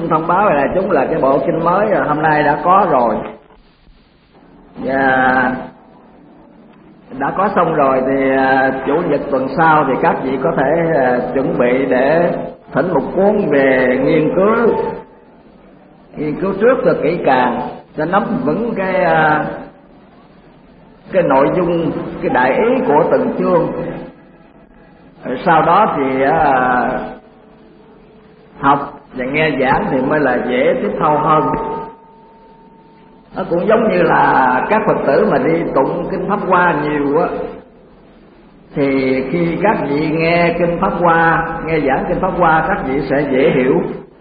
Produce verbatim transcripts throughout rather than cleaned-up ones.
xin thông báo là chúng là cái bộ kinh mới hôm nay đã có rồi, và đã có xong rồi thì chủ nhật tuần sau thì các vị có thể chuẩn bị để thỉnh một cuốn về nghiên cứu nghiên cứu trước cho kỹ càng, cho nắm vững cái cái nội dung, cái đại ý của từng chương. Sau đó thì học và nghe giảng thì mới là dễ tiếp thu hơn. Nó cũng giống như là các Phật tử mà đi tụng kinh Pháp Hoa nhiều á, thì khi các vị nghe kinh Pháp Hoa, nghe giảng kinh Pháp Hoa, các vị sẽ dễ hiểu.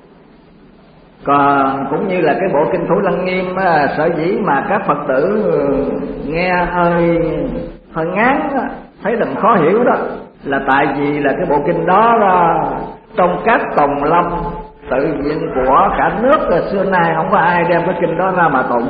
Còn cũng như là cái bộ kinh Thủ Lăng Nghiêm á, sở dĩ mà các Phật tử nghe hơi hơi ngán á, thấy đừng khó hiểu đó, là tại vì là cái bộ kinh đó là trong các tòng lâm tự viện của cả nước là xưa nay không có ai đem cái kinh đó ra mà tụng.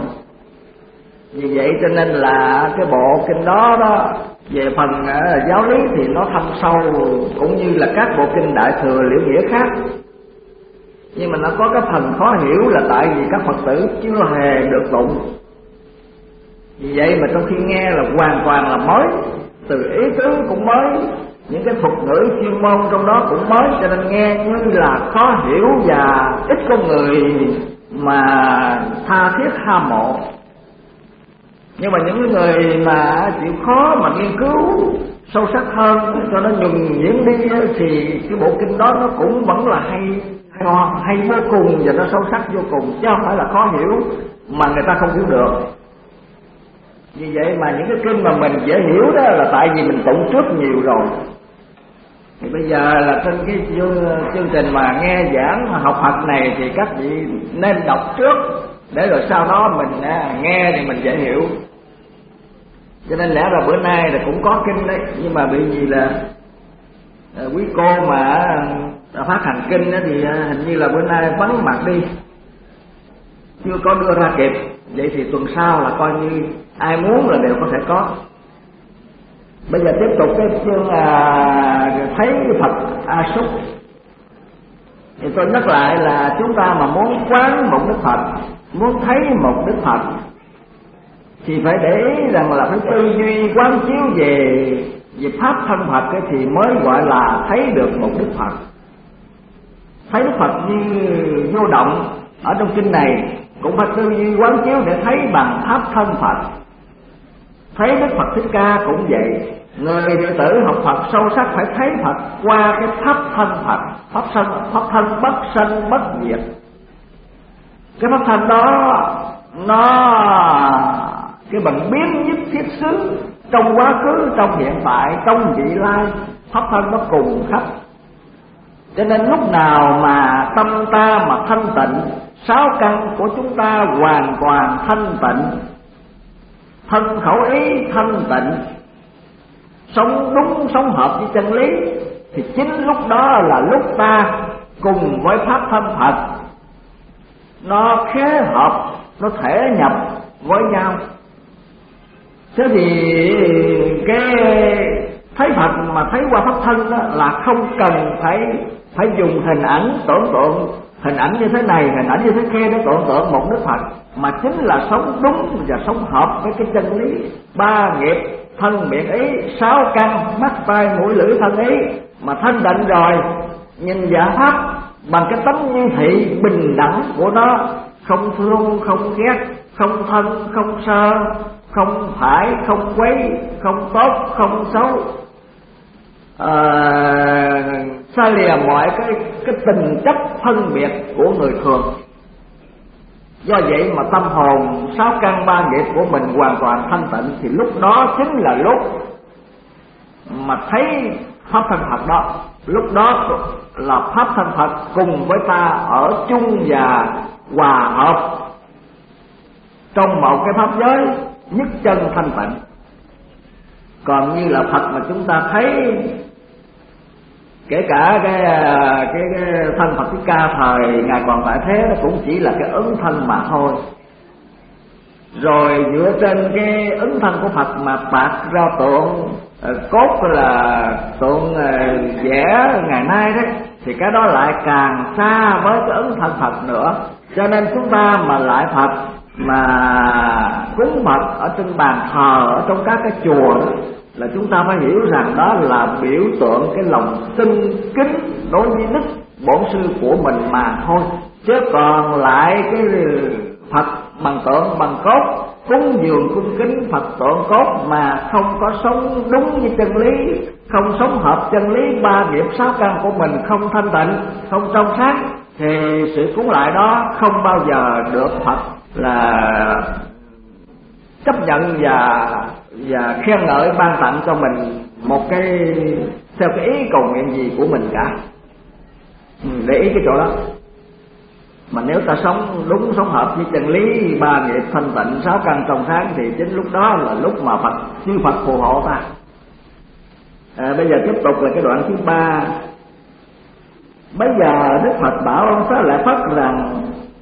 Vì vậy cho nên là cái bộ kinh đó đó về phần uh, giáo lý thì nó thâm sâu, cũng như là các bộ kinh Đại Thừa Liễu Nghĩa khác, nhưng mà nó có cái phần khó hiểu là tại vì các Phật tử chưa hề được tụng. Vì vậy mà trong khi nghe là hoàn toàn là mới, từ ý tứ cũng mới, những cái thuật ngữ chuyên môn trong đó cũng mới, cho nên nghe như là khó hiểu và ít có người mà tha thiết hâm mộ. Nhưng mà những người mà chịu khó mà nghiên cứu sâu sắc hơn, cho nó nhuần nhuyễn đi, thì cái bộ kinh đó nó cũng vẫn là hay hay, hay vô cùng, và nó sâu sắc vô cùng, chứ không phải là khó hiểu mà người ta không hiểu được. Vì vậy mà những cái kinh mà mình dễ hiểu đó là tại vì mình tụng trước nhiều rồi. Thì bây giờ là trên cái chương trình mà nghe giảng học Phật này thì các vị nên đọc trước, để rồi sau đó mình nghe thì mình dễ hiểu. Cho nên lẽ ra bữa nay là cũng có kinh đấy, nhưng mà bởi vì là quý cô mà phát hành kinh thì hình như là bữa nay vắng mặt đi, chưa có đưa ra kịp. Vậy thì tuần sau là coi như ai muốn là đều có thể có. Bây giờ tiếp tục cái chương là thấy Phật A Xúc. Thì tôi nhắc lại là chúng ta mà muốn quán một Đức Phật, muốn thấy một Đức Phật, thì phải để ý rằng là phải tư duy quán chiếu về về pháp thân Phật ấy, thì mới gọi là thấy được một Đức Phật. Thấy Đức Phật như vô động ở trong kinh này cũng phải tư duy quán chiếu để thấy bằng pháp thân Phật. Thấy Đức Phật Thích Ca cũng vậy, người đệ tử học Phật sâu sắc phải thấy Phật qua cái pháp thân Phật, pháp thân pháp thân bất sanh bất diệt. Cái pháp thân đó nó cái bằng biến nhất thiết xứ, trong quá khứ, trong hiện tại, trong vị lai, pháp thân nó cùng khắp. Cho nên lúc nào mà tâm ta mà thanh tịnh, sáu căn của chúng ta hoàn toàn thanh tịnh, thân khẩu ý thanh tịnh, sống đúng sống hợp với chân lý, thì chính lúc đó là lúc ta cùng với pháp thân Phật nó khế hợp, nó thể nhập với nhau. Thế thì cái thấy Phật mà thấy qua pháp thân đó là không cần phải phải dùng hình ảnh tưởng tượng, hình ảnh như thế này, hình ảnh như thế kia để tưởng tượng một Đức Phật, mà chính là sống đúng và sống hợp với cái chân lý ba nghiệp thân miệng ý, sáu căn mắt tai mũi lưỡi thân ý, mà thanh định rồi nhìn dạ pháp bằng cái tánh như thị bình đẳng của nó, không thương không ghét, không thân không sơ, không phải không quấy, không tốt không xấu, à, xa lìa mọi cái cái tình chấp phân biệt của người thường. Do vậy mà tâm hồn sáu căn ba nghiệp của mình hoàn toàn thanh tịnh, thì lúc đó chính là lúc mà thấy pháp thân Phật đó. Lúc đó là pháp thân Phật cùng với ta ở chung và hòa hợp trong một cái pháp giới nhất chân thanh tịnh. Còn như là Phật mà chúng ta thấy, kể cả cái cái, cái thân Phật Thích Ca thời ngài còn tại thế, nó cũng chỉ là cái ứng thân mà thôi. Rồi dựa trên cái ứng thân của Phật mà bạc ra tượng cốt là tượng vẽ ngày nay đấy, thì cái đó lại càng xa với cái ứng thân Phật nữa. Cho nên chúng ta mà lại Phật, mà cúng Phật ở trên bàn thờ, ở trong các cái chùa đó, là chúng ta phải hiểu rằng đó là biểu tượng cái lòng tinh kính đối với đức bổn sư của mình mà thôi. Chứ còn lại cái Phật bằng tượng bằng cốt, cúng dường cung kính Phật tượng cốt mà không có sống đúng với chân lý, không sống hợp chân lý ba nghiệp sáu căn của mình, không thanh tịnh, không trong sáng, thì sự cúng lại đó không bao giờ được Phật là chấp nhận và và khen ngợi ban tặng cho mình một cái theo cái ý cầu nguyện gì của mình cả. Ừ, để ý cái chỗ đó. Mà nếu ta sống đúng, sống hợp với chân lý ba nghiệp thanh tịnh sáu căn trong sáng, thì chính lúc đó là lúc mà Phật chư Phật phù hộ ta. À, bây giờ tiếp tục là cái đoạn thứ ba. Bây giờ Đức Phật bảo ông Xá Lợi Phất rằng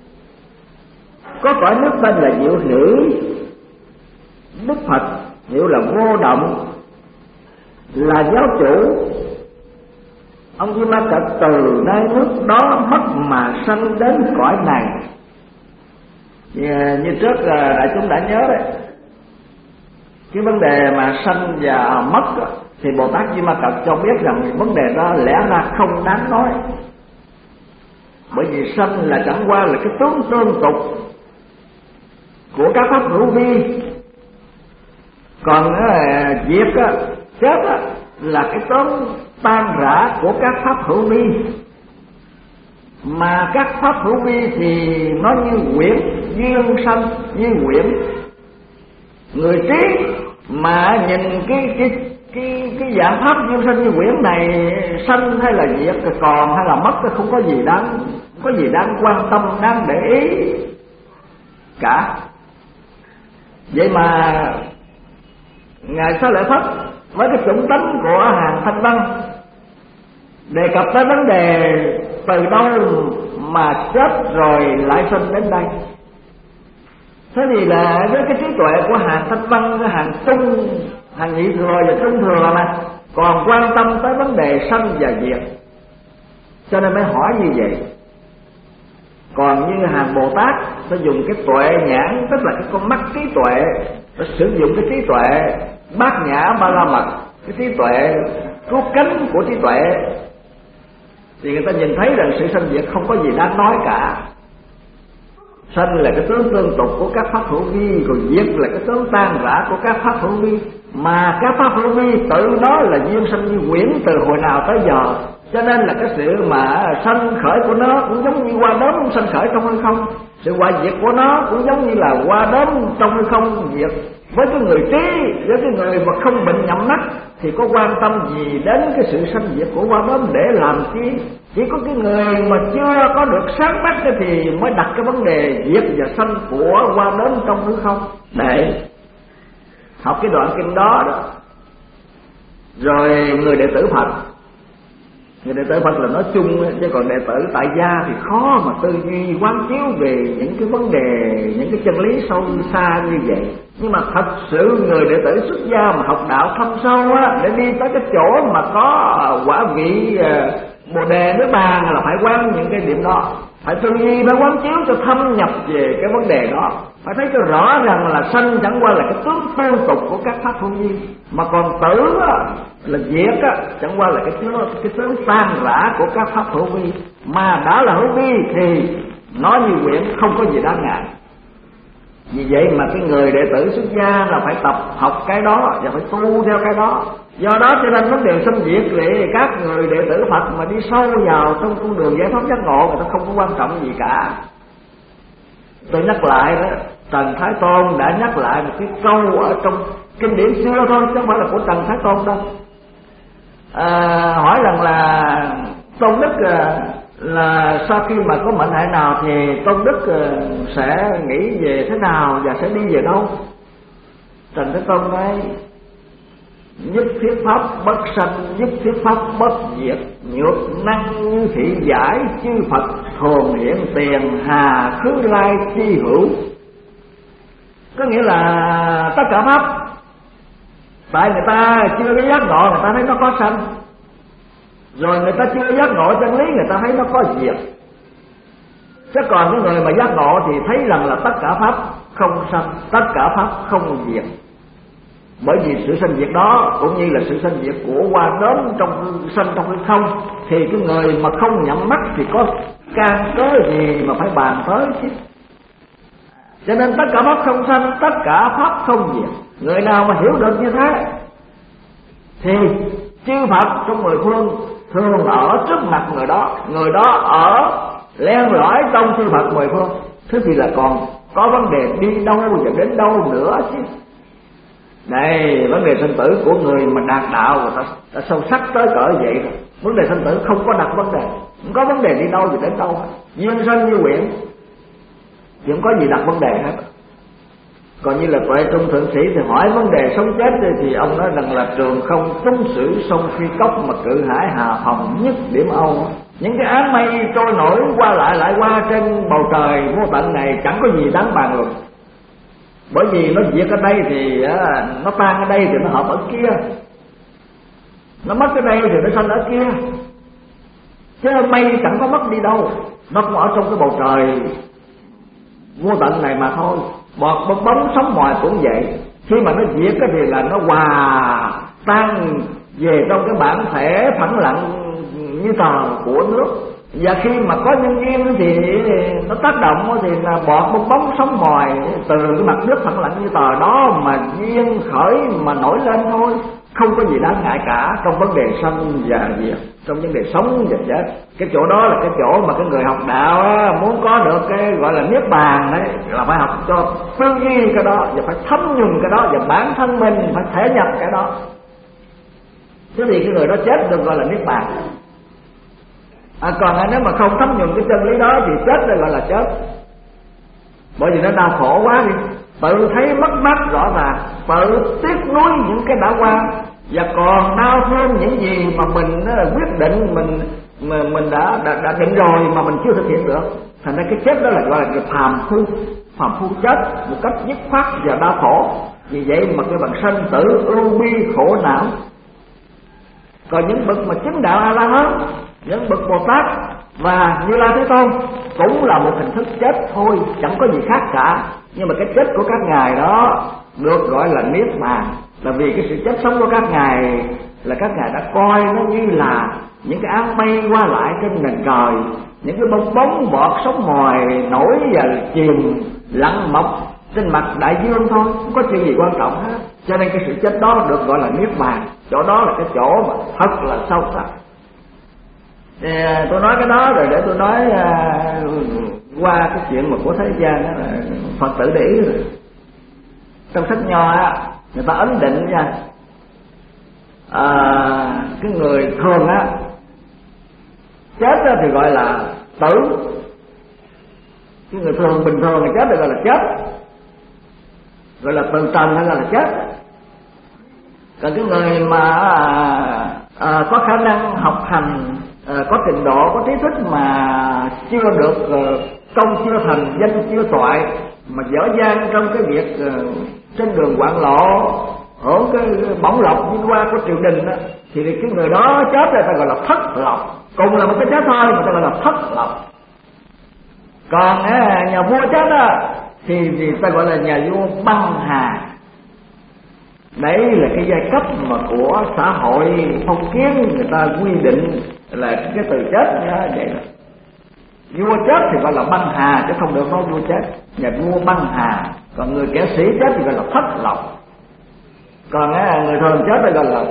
có cõi nước tên là Diệu Hỷ. Đức Phật hiệu là Vô Động, là giáo chủ. Ông Di Ma Cật từ nơi nước đó mất mà sanh đến cõi này. Như, như trước đại chúng đã nhớ đấy, cái vấn đề mà sanh và mất đó, thì Bồ Tát Di Ma Cật cho biết rằng vấn đề đó lẽ ra không đáng nói. Bởi vì sanh là chẳng qua là cái tướng tương tục của các pháp hữu vi, còn uh, diệt á, chết á, là cái tướng tan rã của các pháp hữu vi. Mà các pháp hữu vi thì nó như quyển, duyên sanh như quyển. Người trí mà nhìn cái cái cái cái dạng pháp duyên sanh như quyển này, sanh hay là diệt, còn hay là mất, không có gì đáng không có gì đáng quan tâm, đáng để ý cả. Vậy mà Ngài Xá Lợi Phất với cái chủng tánh của hàng Thanh Văn đề cập tới vấn đề từ đâu mà chết rồi lại sinh đến đây. Thế thì là với cái trí tuệ của hàng Thanh Văn, hàng Trung, hàng Nhị Thừa và Trung Thừa mà còn quan tâm tới vấn đề sanh và diệt, cho nên mới hỏi như vậy. Còn như hàng Bồ Tát sẽ dùng cái tuệ nhãn, tức là cái con mắt trí tuệ, sẽ sử dụng cái trí tuệ bát nhã ba la mật, cái trí tuệ cứu cánh của trí tuệ, thì người ta nhìn thấy rằng sự sanh diệt không có gì đáng nói cả. Sanh là cái tướng tương tục của các pháp hữu vi, còn diệt là cái tướng tan rã của các pháp hữu vi. Mà các pháp hữu vi tự nó là duyên sanh như quyển từ hồi nào tới giờ, cho nên là cái sự mà sanh khởi của nó cũng giống như hoa đốm sanh khởi trong hư không, sự hoại diệt của nó cũng giống như là hoa đốm trong hư không diệt. Với cái người trí, với cái người mà không bệnh nhậm nách thì có quan tâm gì đến cái sự sanh diệt của hoa đốm để làm chi? Chỉ có cái người mà chưa có được sáng mắt thì mới đặt cái vấn đề diệt và sanh của hoa đốm trong hư không để học cái đoạn kinh đó đó. Rồi người đệ tử Phật, người đệ tử Phật là nói chung, chứ còn đệ tử tại gia thì khó mà tư duy quán chiếu về những cái vấn đề, những cái chân lý sâu xa như vậy. Nhưng mà thật sự người đệ tử xuất gia mà học đạo thâm sâu á, để đi tới cái chỗ mà có quả vị Bồ Đề Niết Bàn là phải quán những cái điểm đó, phải tư duy, phải quán chiếu cho thâm nhập về cái vấn đề đó, phải thấy cho rõ rằng là sanh chẳng qua là cái tướng tương tục của các pháp hữu vi, mà còn tử á, là diệt á, chẳng qua là cái tướng cái tướng tan rã của các pháp hữu vi. Mà đã là hữu vi thì nó như quyển, không có gì đáng ngại. Vì vậy mà cái người đệ tử xuất gia là phải tập học cái đó và phải tu theo cái đó. Do đó cho nên vấn đề sanh diệt thì các người đệ tử Phật mà đi sâu vào trong con đường giải thoát giác ngộ, người ta không có quan trọng gì cả. Tôi nhắc lại đó, Trần Thái Tôn đã nhắc lại một cái câu ở trong kinh điển xưa thôi, chứ không phải là của Trần Thái Tôn đâu. À, hỏi rằng là Tôn Đức là sau khi mà có mệnh hệ nào thì Tôn Đức sẽ nghĩ về thế nào và sẽ đi về đâu? Trần Thái Tôn nói: nhất thiết pháp bất sanh, nhất thiết pháp bất diệt, nhược năng như thị giải, chư Phật thường hiện tiền, hà khứ lai chi hữu. Có nghĩa là tất cả pháp, tại người ta chưa có giác ngộ, người ta thấy nó có sanh, rồi người ta chưa giác ngộ chân lý, người ta thấy nó có diệt. Chứ còn cái người mà giác ngộ thì thấy rằng là tất cả pháp không sanh, tất cả pháp không diệt. Bởi vì sự sanh diệt đó cũng như là sự sanh diệt của hoa đốm trong sanh trong hư không, thì cái người mà không nhắm mắt thì có can cớ gì mà phải bàn tới chứ. Cho nên tất cả pháp không sanh, tất cả pháp không diệt. Người nào mà hiểu được như thế thì chư Phật trong mười phương thường ở trước mặt người đó, người đó ở len lỏi trong chư Phật mười phương. Thế thì là còn có vấn đề đi đâu và đến đâu nữa chứ. Đây, vấn đề sinh tử của người mà đạt đạo người ta, ta sâu sắc tới cỡ vậy rồi. Vấn đề sinh tử không có đặt vấn đề, không có vấn đề đi đâu và đến đâu hết. Duyên sanh như nguyện, chứ không có gì đặt vấn đề hết. Còn như là Tuệ Trung Thượng Sĩ thì hỏi vấn đề sống chết thì, thì ông nói rằng là trường không túng sử sông phi cốc mà cự hải hà phòng nhất điểm Âu. Những cái áng mây trôi nổi qua lại lại qua trên bầu trời vô tận này chẳng có gì đáng bàn luận. Bởi vì nó diệt ở đây thì à, nó tan ở đây thì nó hợp ở kia, nó mất ở đây thì nó sanh ở kia. Chứ mây chẳng có mất đi đâu, nó cũng ở trong cái bầu trời vô tận này mà thôi. Bọt bong bóng sóng mòi cũng vậy, khi mà nó diệt cái thì là nó hòa tan về trong cái bản thể phẳng lặng như tờ của nước. Và khi mà có nhân duyên thì nó tác động thì là bọt bong bóng sóng mòi từ cái mặt nước phẳng lặng như tờ đó mà duyên khởi mà nổi lên thôi. Không có gì đáng ngại cả trong vấn đề sanh và diệt, trong vấn đề sống và chết. Cái chỗ đó là cái chỗ mà cái người học đạo á, muốn có được cái gọi là niết bàn đấy, là phải học cho tư duy cái đó, và phải thấm nhuần cái đó, và bản thân mình phải thể nhập cái đó. Thế thì cái người đó chết được gọi là niết bàn. À, còn nếu mà không thấm nhuần cái chân lý đó thì chết được gọi là chết. Bởi vì nó đau khổ quá đi, tự thấy mất mát rõ ràng, tự tiếc nuối những cái đã qua, và còn đau thương những gì mà mình quyết định mình mà mình đã, đã đã định rồi mà mình chưa thực hiện được. Thành ra cái chết đó là gọi là phàm phu, phàm phu chết một cách dứt khoát và đau khổ. Vì vậy mà cái bằng sanh tử ưu bi khổ não. Còn những bậc mà chứng đạo A La Hán, những bậc Bồ Tát và Như Lai Thế Tôn cũng là một hình thức chết thôi, chẳng có gì khác cả. Nhưng mà cái chết của các ngài đó được gọi là niết bàn, là vì cái sự chết sống của các ngài là các ngài đã coi nó như là những cái áng mây qua lại trên nền trời, những cái bong bóng bọt sóng mòi nổi và chìm lặng mọc trên mặt đại dương thôi, không có chuyện gì quan trọng hết. Cho nên cái sự chết đó được gọi là niết bàn. Chỗ đó là cái chỗ mà thật là sâu sắc. Thì tôi nói cái đó rồi để tôi nói uh, qua cái chuyện mà của thế gian đó là Phật tử để ý rồi. Trong sách Nho á, người ta ấn định nha, à, cái người thường á chết á thì gọi là tử, cái người thường bình thường thì chết thì gọi là chết, gọi là từ trần hay là chết. Còn cái người mà à, có khả năng học hành, à, có trình độ, có trí thức mà chưa được uh, công chưa thành, danh chưa toại, mà dở dang trong cái việc uh, trên đường quạng lộ hưởng cái bổng lộc vinh hoa của triều đình đó, thì cái người đó chết rồi ta gọi là thất lộc. Cùng là một cái chết thôi mà ta gọi là thất lộc. Còn à, nhà vua chết đó thì, thì ta gọi là nhà vua băng hà. Đấy là cái giai cấp mà của xã hội phong kiến người ta quy định là cái từ chết đó, vậy đó. Vua chết thì gọi là băng hà chứ không được nói vua chết, nhà vua băng hà. Còn người kẻ sĩ chết thì gọi là thất lộc. Còn á, người thường chết thì gọi là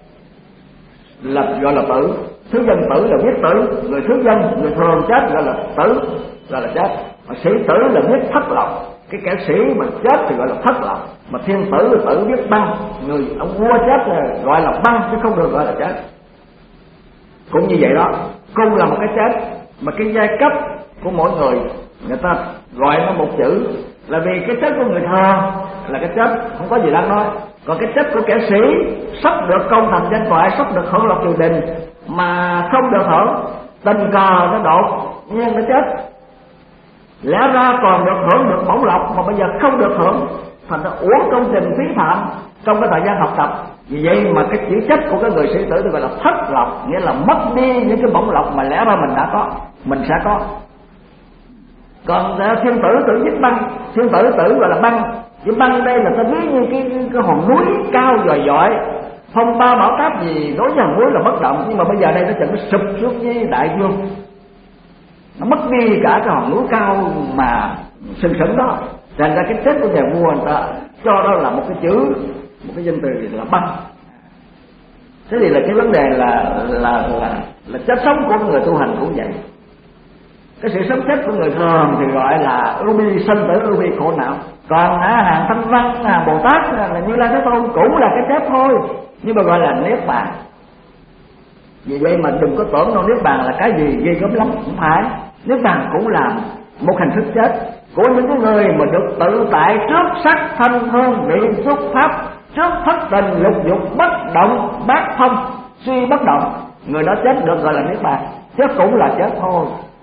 là gọi là tử. Thứ dân tử là quyết tử, người thứ dân, người thường chết gọi là tử, gọi là chết. Mà sĩ tử là biết thất lộc. Cái kẻ sĩ mà chết thì gọi là thất lộc. Mà thiên tử là tử biết băng, người ông vua chết là gọi là băng chứ không được gọi là chết. Cũng như vậy đó, cung là một cái chết, mà cái giai cấp của mỗi người người ta gọi nó một chữ, là vì cái chết của người thường là cái chết không có gì đáng nói. Còn cái chết của kẻ sĩ sắp được công thành danh toại, sắp được hưởng lộc triều đình mà không được hưởng, tình cờ nó đột nhiên nó chết, lẽ ra còn được hưởng được bổng lộc mà bây giờ không được hưởng, thành ra uổng công trình phí phạm trong cái thời gian học tập. Vì vậy mà cái chữ chất của cái người sĩ tử được gọi là thất lộc, nghĩa là mất đi những cái bổng lộc mà lẽ ra mình đã có, mình sẽ có. Còn thiên tử tử với băng, thiên tử tử gọi là băng. Cái băng đây là ta ví như cái, cái, cái hòn núi cao dòi dọi, phong ba bão táp gì đối với hòn núi là bất động, nhưng mà bây giờ đây nó chẳng nó sụp xuống với đại dương, nó mất đi cả cái hòn núi cao mà sừng sững đó. Thành ra cái chết của nhà vua người ta cho đó là một cái chữ, một cái danh từ là băng. Thế thì là cái vấn đề là là là, là chết sống của người tu hành cũng vậy. Cái sự sống chết của người thường thì gọi là ưu bi sinh tử, ưu bi khổ não. Còn à, hàng Thanh Văn, hàng Bồ Tát là Như Lai Thế Tôn cũng là cái chết thôi, nhưng mà gọi là niết bàn. Vì vậy mà đừng có tưởng đâu niết bàn là cái gì ghê gớm lắm, không phải. Niết bàn cũng là một hình thức chết của những cái người mà được tự tại trước sắc thanh hương vị xúc pháp, trước thất tình lục dục bất động bát thông suy bất động, người đó chết được gọi là niết bàn, chứ cũng là chết thôi.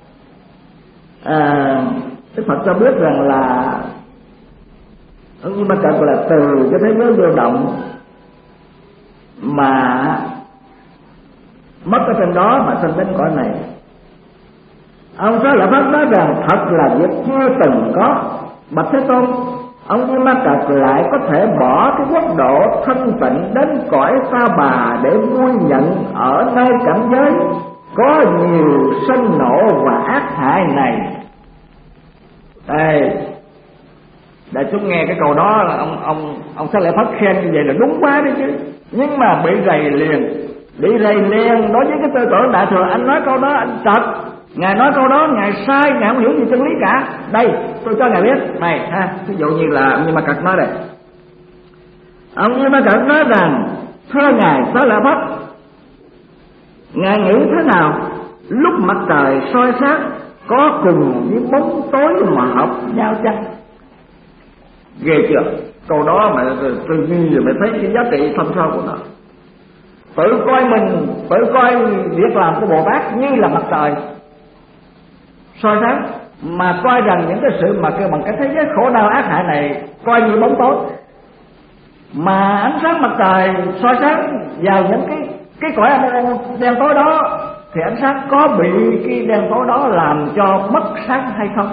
À, Đức Phật cho biết rằng là nhưng mà thật là từ cái thế giới vô động mà mất ở trên đó mà sinh đến cõi này. Ông Xá Lợi Phất nói rằng thật là việc chưa từng có. Bạch Thế Tôn, ông Như Ma Cật lại có thể bỏ cái quốc độ thanh tịnh đến cõi Ta Bà để vui nhận ở nơi cảnh giới có nhiều sân nộ và ác hại này. Đây, để chúng nghe cái câu đó là ông ông ông Xá Lợi Phất khen như vậy là đúng quá đấy chứ. Nhưng mà bị rầy liền, bị rầy liền đối với cái tư tưởng đại thừa. Anh nói câu đó anh trật, ngài nói câu đó ngài sai, ngài không hiểu gì chân lý cả. Đây tôi cho ngài biết này ha, ví dụ như là ông Như Ma Cật nói đây, ông Như Ma Cật nói rằng thưa ngài Xá Lợi Phất, ngài nghĩ thế nào lúc mặt trời soi sáng có cùng với bóng tối mà hợp nhau chăng? Ghê chưa? Câu đó mà tư duy rồi mới thấy cái giá trị thâm sâu của nó. Tự coi mình, tự coi việc làm của Bồ Tát như là mặt trời soi sáng, mà coi rằng những cái sự mà kêu bằng cái thế giới khổ đau ác hại này coi như bóng tối. Mà ánh sáng mặt trời soi sáng vào những cái cái cõi đen tối đó thì ánh sáng có bị cái đen tối đó làm cho mất sáng hay không?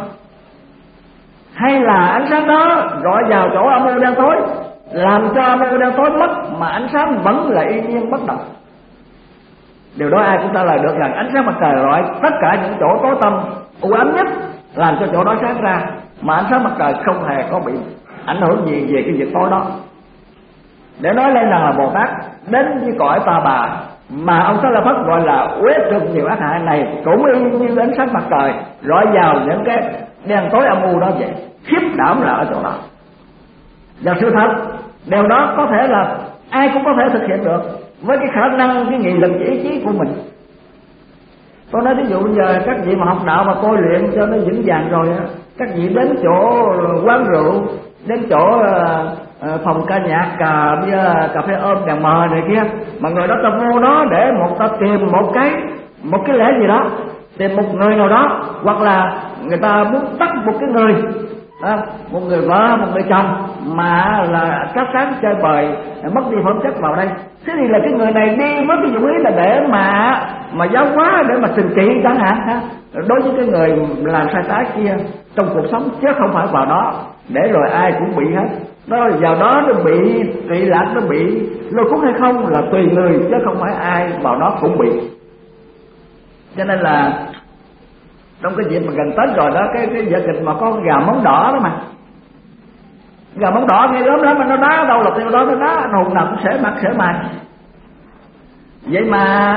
Hay là ánh sáng đó gọi vào chỗ âm u đen tối làm cho âm u đen tối mất mà ánh sáng vẫn là y nhiên bất động? Điều đó ai cũng trả lời được rằng ánh sáng mặt trời gọi tất cả những chỗ tối tăm u ám nhất làm cho chỗ đó sáng ra, mà ánh sáng mặt trời không hề có bị ảnh hưởng gì về cái việc tối đó. Để nói lên rằng là Bồ Tát đến với cõi Ta Bà mà ông Xá Lợi Phất gọi là quét được nhiều ác hại này cũng y như ánh sáng mặt trời rọi vào những cái đen tối âm u đó vậy, khiếp đảm là ở chỗ đó. Và sự thật điều đó có thể là ai cũng có thể thực hiện được với cái khả năng, cái nghị lực, cái ý chí của mình. Tôi nói ví dụ giờ các vị mà học đạo mà tôi luyện cho nó vững vàng rồi á, các vị đến chỗ quán rượu, đến chỗ uh, phòng ca nhạc cà bia, cà phê ôm đèn mờ này kia, mà người đó ta vô đó để một ta tìm một cái một cái lẽ gì đó, tìm một người nào đó, hoặc là người ta muốn bắt một cái người đó, một người vợ, một người chồng mà là các sáng chơi bời mất đi phẩm chất vào đây. Thế thì là cái người này đi mất cái dụng ý là để mà mà giáo hóa, để mà trừng trị chẳng hạn ha, đối với cái người làm sai trái kia trong cuộc sống, chứ không phải vào đó để rồi ai cũng bị hết. Đó vào đó nó bị trị lạc, nó bị lôi cuốn hay không là tùy người, chứ không phải ai vào đó cũng bị. Cho nên là trong cái dịp mà gần Tết rồi đó, cái cái vở kịch mà có con gà móng đỏ đó mà, gà móng đỏ nghe lớn lắm mà nó đá đâu là tiêu đó nó đá, nó hùng nào cũng xể mặt xể mày. Vậy mà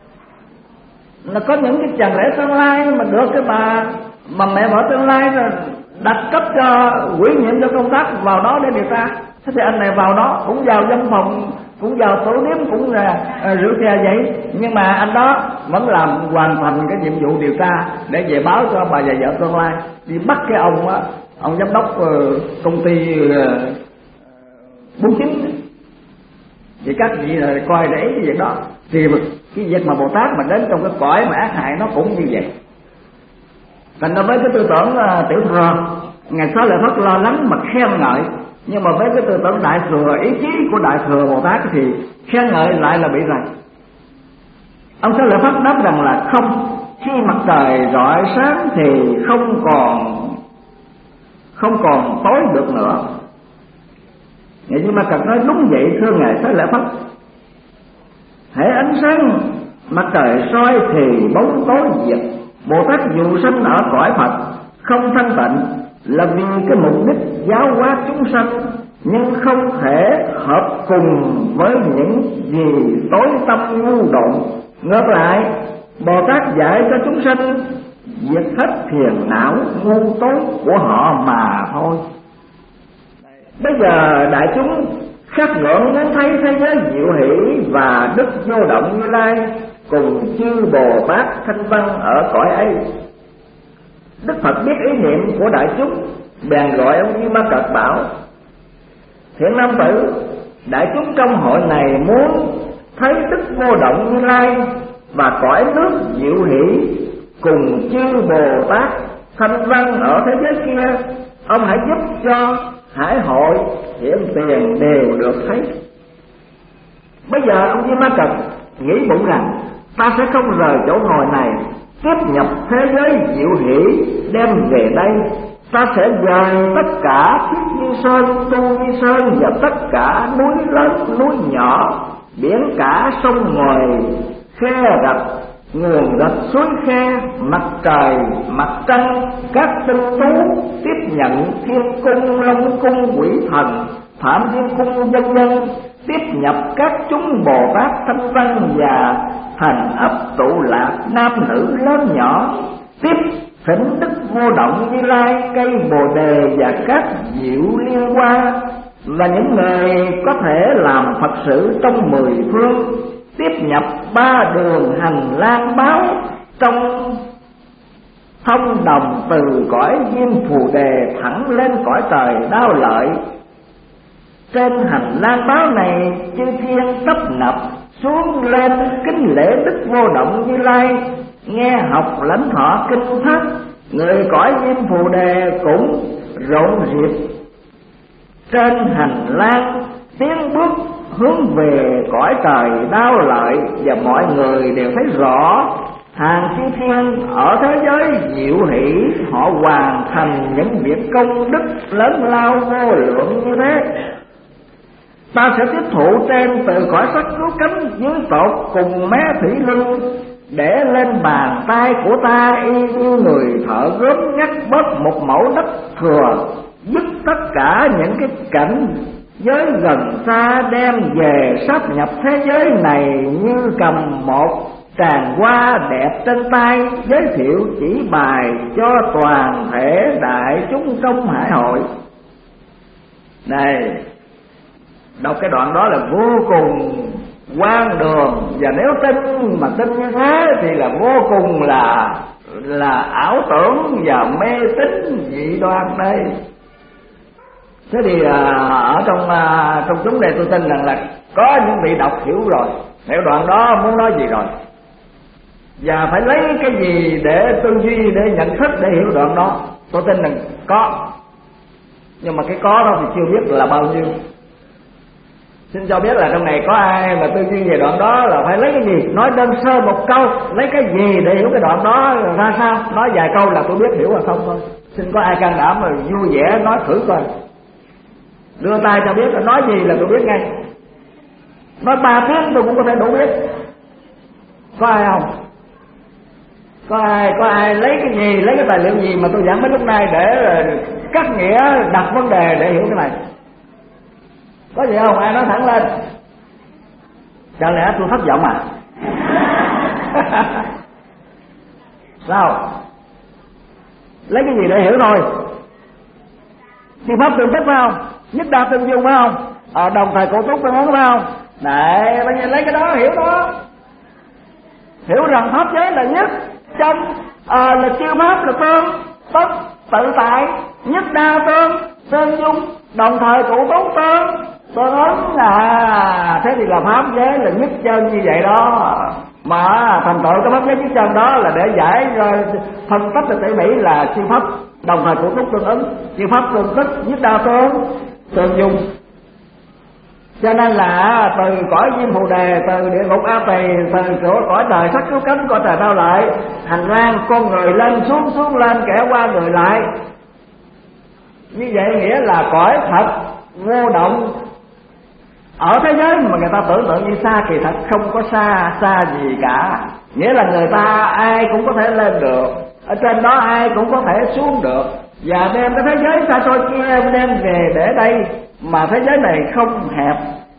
nó có những cái chàng lễ tương lai mà được cái bà mà mẹ vợ tương lai rồi đặt cấp cho ủy nhiệm cho công tác vào đó để điều tra. Thế thì anh này vào đó cũng vào văn phòng, cũng vào tổ điếm, cũng là uh, rượu chè vậy, nhưng mà anh đó vẫn làm hoàn thành cái nhiệm vụ điều tra để về báo cho bà và vợ tương lai. Đi bắt cái ông á, ông giám đốc uh, công ty bốn uh, chín. Vậy các vị là coi để ý cái việc đó. Thì cái việc mà Bồ Tát mà đến trong cái cõi mà ác hại nó cũng như vậy. Thành ra với cái tư tưởng uh, tiểu thừa, ngài Xá Lợi Phất lo lắng mà khen ngợi Nhưng mà với cái tư tưởng Đại Thừa, ý chí của Đại Thừa Bồ Tát thì khen ngợi lại là bị rầy. Ông Xá Lợi Phất đáp rằng là không, khi mặt trời rọi sáng thì không còn không còn tối được nữa. Ngài Di Ma Cật nói đúng vậy thưa Ngài Xá Lợi Phất. Hễ ánh sáng mặt trời soi thì bóng tối diệt. Bồ Tát dù sinh ở cõi Phật không thanh tịnh là vì cái mục đích giáo hóa chúng sanh, nhưng không thể hợp cùng với những gì tối tâm ngu độn. Ngược lại, Bồ Tát dạy cho chúng sanh diệt hết phiền não ngu tối của họ mà thôi. Bây giờ đại chúng khát ngưỡng muốn thấy thế giới diệu hỷ và đức vô động Như Lai cùng chư Bồ Tát thanh văn ở cõi ấy. Đức Phật biết ý niệm của đại chúng, bèn gọi ông Di Ma Cật bảo: Thiện nam tử, đại chúng trong hội này muốn thấy đức vô động Như Lai và cõi nước diệu hỷ cùng chư Bồ Tát thanh văn ở thế giới kia, ông hãy giúp cho hải hội hiện tiền đều được thấy. Bây giờ ông Di Ma Cật nghĩ bụng rằng ta sẽ không rời chỗ ngồi này, tiếp nhập thế giới diệu hỷ đem về đây. Ta sẽ dời tất cả thiết như sơn, tu như sơn và tất cả núi lớn núi nhỏ, biển cả sông ngòi, khe rạch, nguồn rạch suối khe, mặt trời, mặt trăng, các tinh tú, tiếp nhận thiên cung, long cung, quỷ thần, phạm thiên cung vân vân, tiếp nhập các chúng Bồ Tát thanh văn và thành ấp tụ lạc nam nữ lớn nhỏ, tiếp thỉnh đức vô động Như Lai, cây bồ đề và các diệu liên hoa và những người có thể làm Phật sự trong mười phương, tiếp nhập ba đường hành lang báo trong thông đồng từ cõi Diêm Phù Đề thẳng lên cõi trời Đao Lợi. Trên hành lang báo này chư thiên tấp nập xuống lên kính lễ đức vô động Như Lai, nghe học lãnh thọ kinh thất. Người cõi Diêm Phù Đề cũng rộn rịp trên hành lang tiến bước hướng về cõi trời Đao Lợi, và mọi người đều thấy rõ hàng chư thiên ở thế giới diệu hỷ họ hoàn thành những việc công đức lớn lao vô lượng như thế. Ta sẽ tiếp thụ trên từ cõi sắc cứu cánh dưới tột cùng mé thủy lưu, để lên bàn tay của ta y như người thợ gốm ngắt bớt một mẫu đất thừa, dứt tất cả những cái cảnh giới gần xa đem về sáp nhập thế giới này, như cầm một tràng hoa đẹp trên tay, giới thiệu chỉ bài cho toàn thể đại chúng trong hải hội. Này, đọc cái đoạn đó là vô cùng quan đường, và nếu tin mà tin như thế thì là vô cùng là là ảo tưởng và mê tín dị đoan đây. Thế thì à, ở trong à, trong chúng đây tôi tin rằng là có những vị đọc hiểu rồi, hiểu đoạn đó muốn nói gì rồi, và phải lấy cái gì để tư duy, để nhận thức, để hiểu đoạn đó. Tôi tin rằng có, nhưng mà cái có đó thì chưa biết là bao nhiêu. Xin cho biết là trong này có ai mà tư duy về đoạn đó là phải lấy cái gì, nói đơn sơ một câu, lấy cái gì để hiểu cái đoạn đó ra sao, nói vài câu là tôi biết hiểu là không thôi. Xin có ai can đảm mà vui vẻ nói thử coi, đưa tay cho biết là nói gì là tôi biết ngay. Nói ba tiếng tôi cũng có thể đủ biết. Có ai không? Có ai có ai lấy cái gì, lấy cái tài liệu gì mà tôi giảng mấy lúc nay để cắt nghĩa, đặt vấn đề để hiểu cái này? Có gì không? Ai nói thẳng lên. Chẳng lẽ tôi thất vọng à? Sao? Lấy cái gì để hiểu thôi? Thì pháp tương tức phải không? Nhất đa tương dung phải không? Ờ, đồng thời cổ túc tương ứng phải không? Đấy, bây giờ lấy cái đó hiểu đó. Hiểu rằng pháp giới là nhất, trong à, là chư pháp là tương, tất tự tại, nhất đa tương, tương dung, đồng thời cụ túc tương, tương ứng. À, thế thì là pháp giới là nhất chân như vậy đó. Mà thành tựu cái pháp giới nhất chân đó là để giải rồi phân tích tỉ mỉ là chư pháp đồng thời cụ túc tương ứng, chư pháp tương tức, nhất đa tương, tương dung. Cho nên là từ cõi Diêm Phù Đề, từ địa ngục A Tỳ, từ chỗ cõi đời sắc cứu cánh, cõi trời đau lợi, hành lang con người lên xuống, xuống lên, kẻ qua người lại. Như vậy nghĩa là cõi thật vô động. Ở thế giới mà người ta tưởng tượng như xa, kỳ thật không có xa xa gì cả. Nghĩa là người ta ai cũng có thể lên được, ở trên đó ai cũng có thể xuống được, và đem cái thế giới xa xôi kia đem về để đây. Mà thế giới này không hẹp,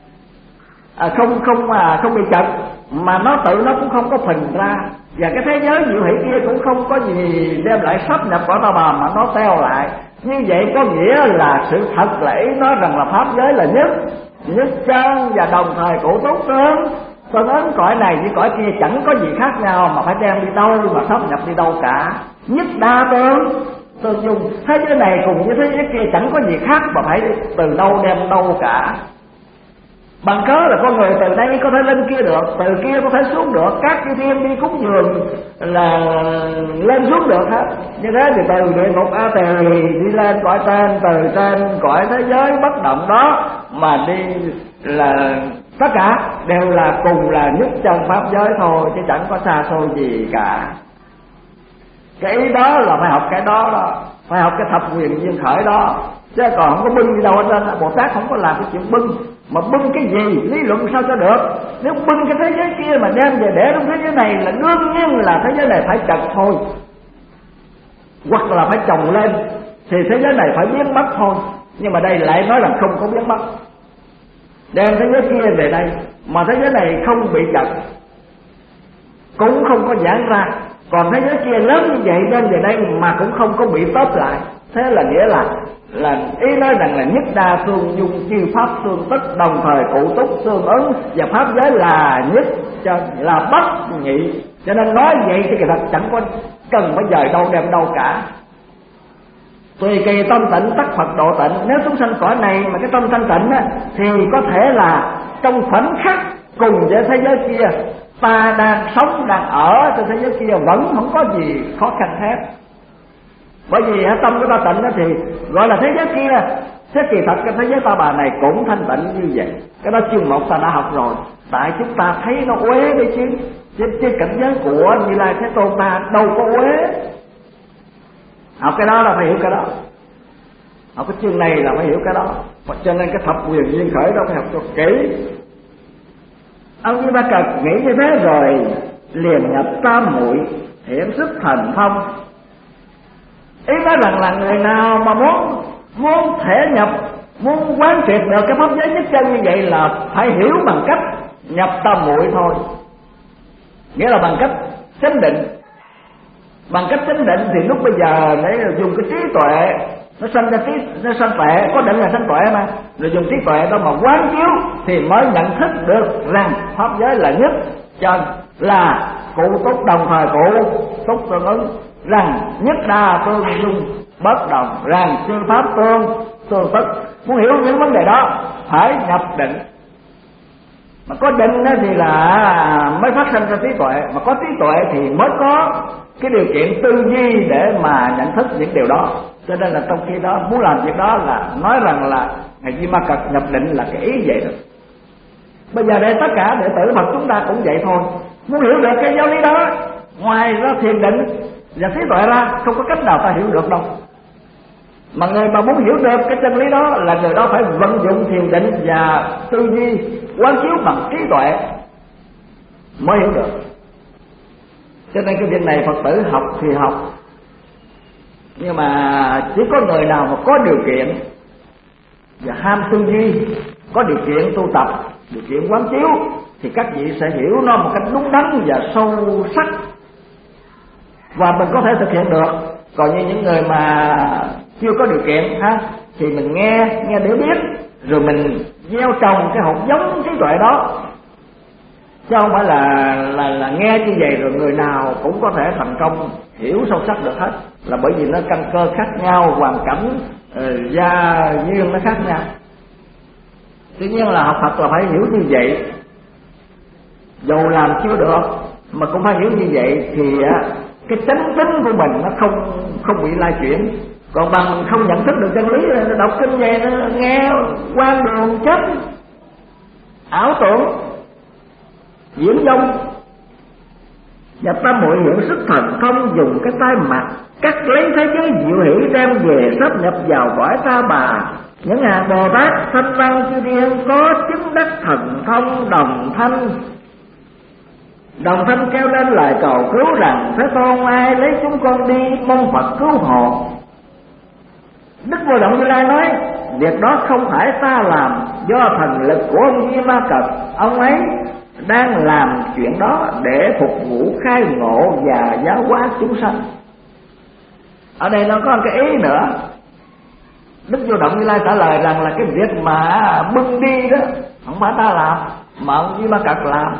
à, không không mà không bị chật, mà nó tự nó cũng không có phình ra. Và cái thế giới diệu hỷ kia cũng không có gì đem lại sắp nhập cõi Ta Bà, mà nó teo lại. Như vậy có nghĩa là sự thật là ý nói rằng là pháp giới là nhất, nhất chân và đồng thời cụ túc tương tương ứng. Cõi này với cõi kia chẳng có gì khác nhau, mà phải đem đi đâu mà sắp nhập đi đâu cả. Nhất đa tương tương dung. Thế giới này cùng với thế giới kia chẳng có gì khác, mà phải từ đâu đem đâu cả. Bằng cớ là con người từ đây có thể lên kia được, từ kia có thể xuống được. Các chư thiên đi cúng dường là lên xuống được hết. Như thế thì từ địa ngục A Tỳ đi lên cõi trên, từ trên cõi thế giới bất động đó mà đi, là tất cả đều là cùng là nhất chân pháp giới thôi, chứ chẳng có xa xôi gì cả. Cái ý đó là phải học cái đó đó, phải học cái thập quyền duyên khởi đó, chứ còn không có bưng đi đâu hết trơn. Bồ Tát không có làm cái chuyện bưng, mà bưng cái gì, lý luận sao cho được. Nếu bưng cái thế giới kia mà đem về để trong thế giới này là đương nhiên là thế giới này phải chật thôi, hoặc là phải chồng lên thì thế giới này phải biến mất thôi. Nhưng mà đây lại nói là không có biến mất, đem thế giới kia về đây mà thế giới này không bị chật, cũng không có giãn ra. Còn thế giới kia lớn như vậy đem về đây mà cũng không có bị tóm lại. Thế là nghĩa là là ý nói rằng là nhất đa tương dung, chư pháp tương tức, đồng thời cụ túc tương ứng, và pháp giới là nhất cho là bất nhị. Cho nên nói vậy thì thật chẳng có cần phải dời đâu đem đâu cả. Tùy kỳ tâm tịnh tất Phật độ tịnh. Nếu chúng sanh cõi này mà cái tâm thanh tịnh á, thì có thể là trong khoảnh khắc cùng với thế giới kia, ta đang sống đang ở trên thế giới kia vẫn không có gì khó khăn hết. Bởi vì tâm của ta tịnh đó thì gọi là thế giới kia. Thế kỳ thật cái thế giới Ta Bà này cũng thanh tịnh như vậy. Cái đó chương một ta đã học rồi. Tại chúng ta thấy nó uế đấy chứ, chứ, chứ cảnh giới của Như Lai Thế Tôn ta đâu có uế. Học cái đó là phải hiểu cái đó. Học cái chương này là phải hiểu cái đó. Cho nên cái thập quyền duyên khởi đó phải học cho kỹ. Ông Như Ba Cật nghĩ như thế rồi liền nhập tam muội, hiện sức thần thông. Ý nói rằng là người nào mà muốn muốn thể nhập, muốn quán triệt được cái pháp giới nhất chân như vậy là phải hiểu bằng cách nhập tam muội thôi. Nghĩa là bằng cách chánh định. Bằng cách chánh định thì lúc bây giờ để dùng cái trí tuệ, nó sanh ra trí, nó sanh tuệ, có định là sanh tuệ mà, rồi dùng trí tuệ đó mà quán chiếu thì mới nhận thức được rằng pháp giới là nhất chân, là cụ túc đồng thời cụ túc tương ứng, rằng nhất đa tương dung bất đồng, rằng chư pháp tương tương tức. Muốn hiểu những vấn đề đó phải nhập định. Mà có định thì là mới phát sinh ra trí tuệ, mà có trí tuệ thì mới có cái điều kiện tư duy để mà nhận thức những điều đó. Cho nên là trong khi đó muốn làm việc đó là nói rằng là Ngài Di Ma Cật nhập định là cái ý vậy đó. Bây giờ đây tất cả đệ tử Phật chúng ta cũng vậy thôi. Muốn hiểu được cái giáo lý đó, ngoài ra thiền định và trí tuệ ra không có cách nào ta hiểu được đâu. Mà người mà muốn hiểu được cái chân lý đó là người đó phải vận dụng thiền định và tư duy quán chiếu bằng trí tuệ mới hiểu được. Cho nên cái việc này Phật tử học thì học, nhưng mà chỉ có người nào mà có điều kiện và ham tư duy, có điều kiện tu tập, điều kiện quán chiếu thì các vị sẽ hiểu nó một cách đúng đắn và sâu sắc, và mình có thể thực hiện được. Còn như những người mà chưa có điều kiện ha, thì mình nghe nghe để biết, rồi mình gieo trồng cái hạt giống trí tuệ đó, chứ không phải là là là nghe như vậy rồi người nào cũng có thể thành công hiểu sâu sắc được hết. Là bởi vì nó căn cơ khác nhau, hoàn cảnh uh, gia duyên nó khác nhau. Tuy nhiên là học Phật là phải hiểu như vậy, dầu làm chưa được mà cũng phải hiểu như vậy thì uh, cái chánh tính của mình nó không không bị lai chuyển, Còn bằng không nhận thức được chân lý, đọc kinh về nó nghe quan đường chấp, ảo tưởng, diễn dông, và tâm hội hiện sức thần thông, dùng cái tay mặt cắt lấy thế giới diệu hỷ, đem về sắp nhập vào cõi ta bà. Những hàng Bồ Tát thanh văn chư thiên có chứng đắc thần thông đồng thanh, đồng thanh kêu lên lời cầu cứu rằng: Thế Tôn ai lấy chúng con đi, mong Phật cứu hộ. Đức Vô Động Như Lai nói: việc đó không phải ta làm, do thần lực của ông Di Ma Cật, ông ấy đang làm chuyện đó để phục vụ khai ngộ và giáo hóa chúng sanh. Ở đây nó có cái ý nữa. Đức Vô Động Như Lai trả lời rằng là cái việc mà bưng đi đó không phải ta làm, mà ông Di Ma Cật làm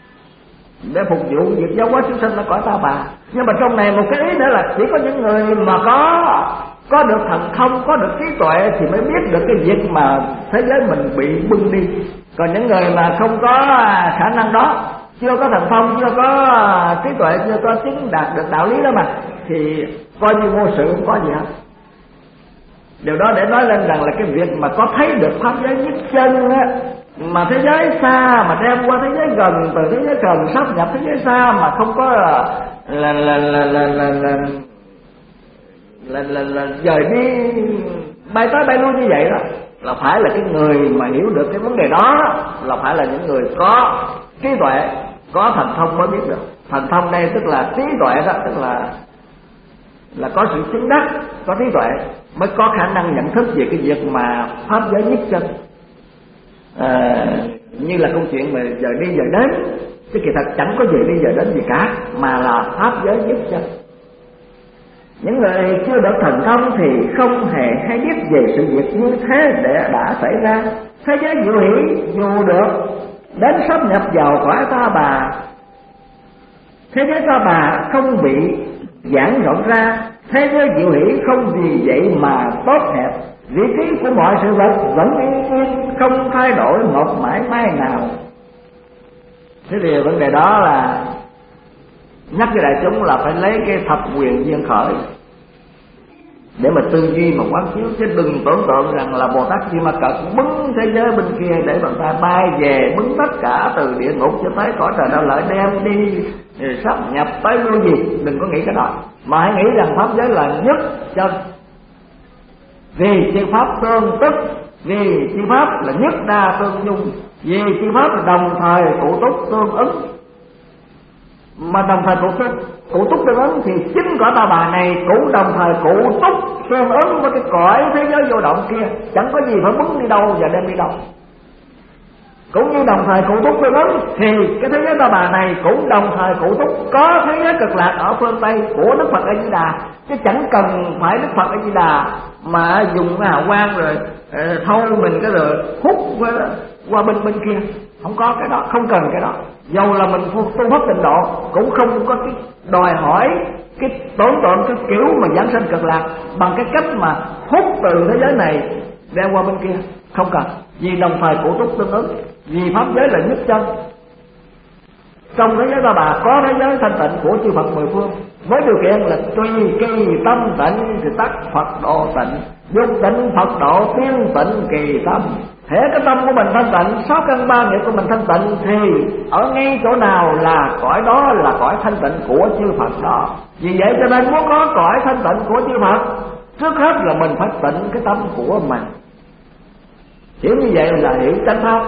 để phục vụ việc giáo hóa chúng sanh ở cõi ta bà. Nhưng mà trong này một cái ý nữa là chỉ có những người mà có có được thần thông, có được trí tuệ thì mới biết được cái việc mà thế giới mình bị bưng đi. Còn những người mà không có khả năng đó, chưa có thần thông, chưa có trí tuệ, chưa có chứng đạt được đạo lý đó mà, thì coi như vô sự, không có gì hết. Điều đó để nói lên rằng là cái việc mà có thấy được pháp giới nhất chân á, mà thế giới xa mà đem qua thế giới gần, từ thế giới gần sắp nhập thế giới xa mà không có là là là là là là là là, là, là dời đi bay tới bay lui như vậy đó, là phải là cái người mà hiểu được cái vấn đề đó, là phải là những người có trí tuệ, có thần thông mới biết được. Thần thông đây tức là trí tuệ đó, tức là là có sự chứng đắc, có trí tuệ mới có khả năng nhận thức về cái việc mà pháp giới nhất chân. À, như là câu chuyện mà giờ đi giờ đến, chứ kỳ thật chẳng có gì đi giờ đến gì cả, mà là pháp giới nhất chân. Những người chưa được thần thông thì không hề hay biết về sự việc như thế để đã xảy ra. Thế giới diệu hỷ dù được đến sắp nhập vào cõi ta bà, thế giới ta bà không bị giãn rộng ra, thế giới diệu hỷ không vì vậy mà tốt hẹp. Vị trí của mọi sự vật vẫn yên yên, không thay đổi một mãi may nào. Thế thì vấn đề đó là nhắc cho đại chúng là phải lấy cái thập quyền duyên khởi để mà tư duy mà quán chiếu, chứ đừng tưởng tượng rằng là Bồ Tát Di Ma Cật bứng thế giới bên kia để bàn tay bay về, bứng tất cả từ địa ngục cho tới cõi trời đạo lợi, đem đi sắp nhập tới lưu gì. Đừng có nghĩ cái đó, mà hãy nghĩ rằng pháp giới là nhất chân. Vì chư pháp tương tức, vì chư pháp là nhất đa tương dung, vì chư pháp là đồng thời cụ túc tương ứng. Mà đồng thời cụ túc, cụ túc tương ứng thì chính cõi ta bà này cũng đồng thời cụ túc tương ứng với cái cõi thế giới vô động kia. Chẳng có gì phải bứng đi đâu và đem đi đâu. Cũng như đồng thời cụ túc tương ứng thì cái thế giới ta bà này cũng đồng thời cụ túc có thế giới cực lạc ở phương Tây của Đức Phật A Di Đà. Chứ chẳng cần phải Đức Phật A Di Đà mà dùng hào quang rồi uh, thôi mình cái rồi hút qua, qua bên bên kia. Không có cái đó, không cần cái đó. Dầu là mình tu pháp tịnh độ cũng không có cái đòi hỏi cái tổn tượng cái kiểu mà giảng sanh cực lạc bằng cái cách mà hút từ thế giới này đem qua bên kia. Không cần, vì đồng thời cụ túc tương ứng, vì pháp giới là nhất chân. Trong thế giới ta bà có thế giới thanh tịnh của chư Phật mười phương, với điều kiện là tùy kỳ tâm tịnh thì tắc Phật độ tịnh, dục tịnh Phật độ tiên tịnh kỳ tâm. Thế cái tâm của mình thanh tịnh, sáu căn ba nghiệp của mình thanh tịnh thì ở ngay chỗ nào là cõi đó là cõi thanh tịnh của chư Phật đó. Vì vậy cho nên muốn có cõi thanh tịnh của chư Phật, trước hết là mình phải tịnh cái tâm của mình. Hiểu như vậy là hiểu chánh pháp.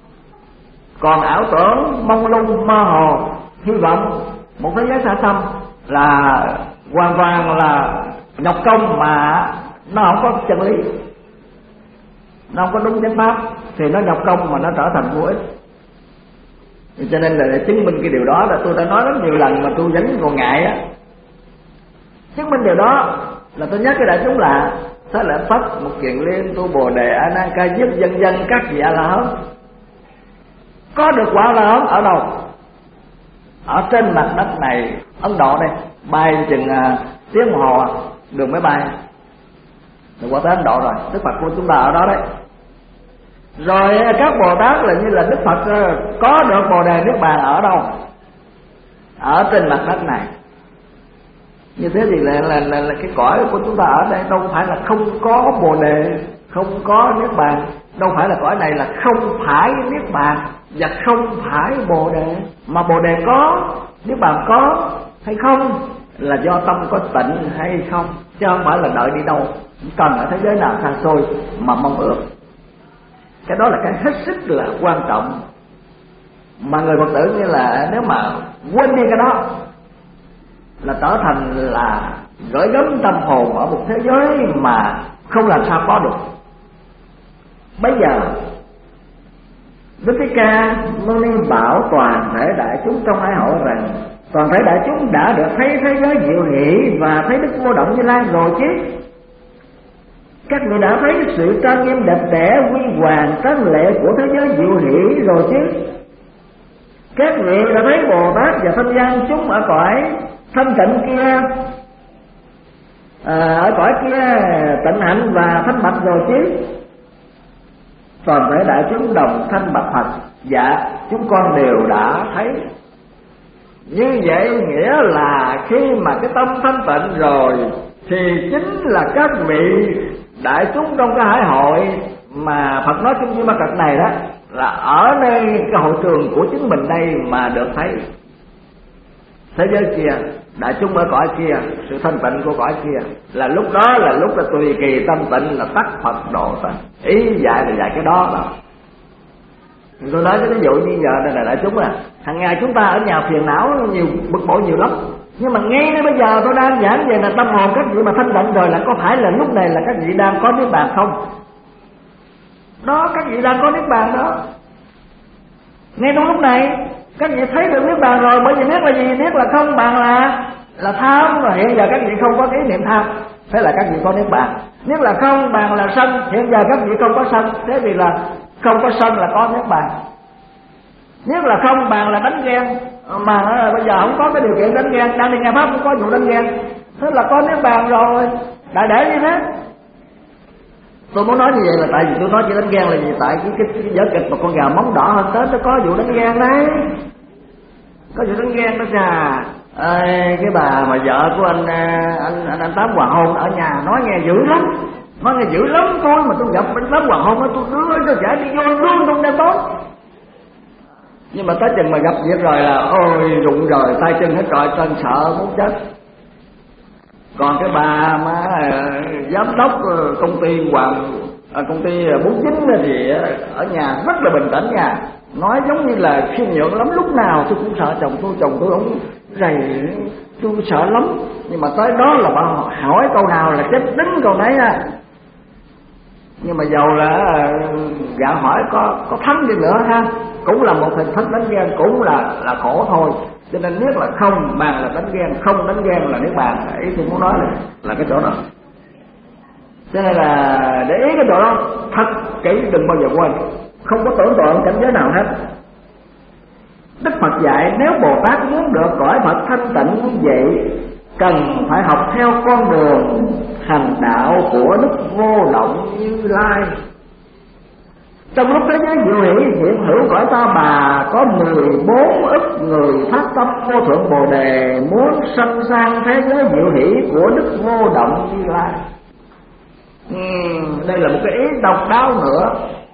Còn ảo tưởng mông lung mơ hồ, hy vọng một thế giới xa xăm là hoàn toàn là nhọc công mà nó không có chân lý, nó không có đúng chánh pháp, thì nó nhọc công mà nó trở thành vô ích. Cho nên là để chứng minh cái điều đó là tôi đã nói rất nhiều lần mà tôi vẫn còn ngại á. Chứng minh điều đó là tôi nhắc cái đại chúng là thế là phát một kiện liên tu bồ đề a nan ca giúp dân dân các vị a la hán. Có được quả la hán ở đâu? Ở trên mặt đất này, Ấn Độ đây, bay chừng uh, tiếng đồng hồ đường máy bay rồi qua tới Ấn Độ rồi. Đức Phật của chúng ta ở đó đấy. Rồi các Bồ Tát là như là Đức Phật uh, có được bồ đề niết bàn ở đâu? Ở trên mặt đất này. Như thế thì là, là, là, là cái cõi của chúng ta ở đây đâu phải là không có Bồ Đề, không có Niết Bàn. Đâu phải là cõi này là không phải Niết Bàn và không phải Bồ Đề, mà Bồ Đề có, Niết Bàn có hay không là do tâm có tịnh hay không, chứ không phải là đợi đi đâu, cần ở thế giới nào xa xôi mà mong ước. Cái đó là cái hết sức là quan trọng, mà người Phật tử như là nếu mà quên đi cái đó là trở thành là gửi gắm tâm hồn ở một thế giới mà không làm sao có được. Bây giờ Đức Thích Ca Mâu Ni bảo toàn thể đại chúng trong ai hội rằng toàn thể đại chúng đã được thấy thế giới diệu hỷ và thấy Đức Vô Động Như Lai rồi chứ. Các vị đã thấy sự trang nghiêm đẹp đẽ huy hoàng tráng lệ của thế giới diệu hỷ rồi chứ. Các vị đã thấy Bồ Tát và thanh văn chúng ở cõi thanh tịnh kia, à, ở cõi kia tịnh hạnh và thanh bạch rồi chứ. Toàn thể đại chúng đồng thanh bạch Phật: dạ chúng con đều đã thấy. Như vậy nghĩa là khi mà cái tâm thanh tịnh rồi thì chính là các vị đại chúng trong cái hải hội mà Phật nói trong Duy Ma Cật này đó, là ở nơi cái hội trường của chính mình đây mà được thấy thế giới kia, đại chúng ở cõi kia, sự thanh tịnh của cõi kia, là lúc đó là lúc là tùy kỳ tâm tịnh là tắc Phật độ ta. Ý dạy là dạy cái đó đó. Tôi nói cái ví dụ như giờ đây là đại chúng à, hàng ngày chúng ta ở nhà phiền não nhiều, bực bội nhiều lắm, nhưng mà ngay đến bây giờ tôi đang giảng về là tâm hồn các vị mà thanh tịnh rồi, là có phải là lúc này là các vị đang có Niết Bàn không? Đó, các vị đang có Niết Bàn đó. Ngay trong lúc này các vị thấy được Niết Bàn rồi, bởi vì Niết là gì? Niết là không, bàn là là tham, và hiện giờ các vị không có cái ý niệm tham, thế là các vị có Niết Bàn. Niết là không, bàn là sân, hiện giờ các vị không có sân, thế thì là không có sân là có Niết Bàn. Niết là không, bàn là đánh ghen, mà bây giờ không có cái điều kiện đánh ghen, đang đi nghe pháp không có vụ đánh ghen, thế là có Niết Bàn rồi. Đại để như thế. Tôi muốn nói như vậy là tại vì tôi nói chỉ đánh ghen là gì? Tại cái, cái, cái vở kịch mà con gà móng đỏ hơn Tết nó có vụ đánh ghen đấy, có vụ đánh ghen đó chà. Ê, cái bà mà vợ của anh anh anh, anh Tám Hoàng Hôn ở nhà nói nghe dữ lắm, nói nghe dữ lắm. Tôi mà tôi gặp anh Tám Hoàng Hôn đó, tôi đưa cho trẻ đi vô luôn trong đêm tối. Nhưng mà tới chừng mà gặp việc rồi là ôi rụng rồi, tay chân hết trọi chân, sợ muốn chết. Còn cái bà mà giám đốc công ty Hoàng à, công ty bốn chín thì ở nhà rất là bình tĩnh nha, nói giống như là khiêm nhượng lắm. Lúc nào tôi cũng sợ chồng tôi, chồng tôi không rầy, tôi sợ lắm. Nhưng mà tới đó là bà hỏi câu nào là chết đính câu đấy à. Nhưng mà dầu là gã hỏi có có thắng đi nữa ha, cũng là một hình thức đánh ghen, cũng là là khổ thôi. Cho nên Niết là không, bàn là đánh ghen, không đánh ghen là Niết Bàn. Ý tôi muốn nói là là cái chỗ đó. Cho nên là để ý cái chỗ đó thật kỹ, đừng bao giờ quên, không có tưởng tượng cảnh giới nào hết. Đức Phật dạy nếu Bồ Tát muốn được cõi Phật thanh tịnh như vậy, cần phải học theo con đường hành đạo của Đức Vô Động Như Lai. Trong lúc thế giới diệu hỷ hiện hữu cõi Ta Bà, có mười bốn ức người phát tâm vô thượng Bồ Đề, muốn sanh sang thế giới diệu hỷ của Đức Vô Động Như Lai. uhm, Đây là một cái ý độc đáo nữa.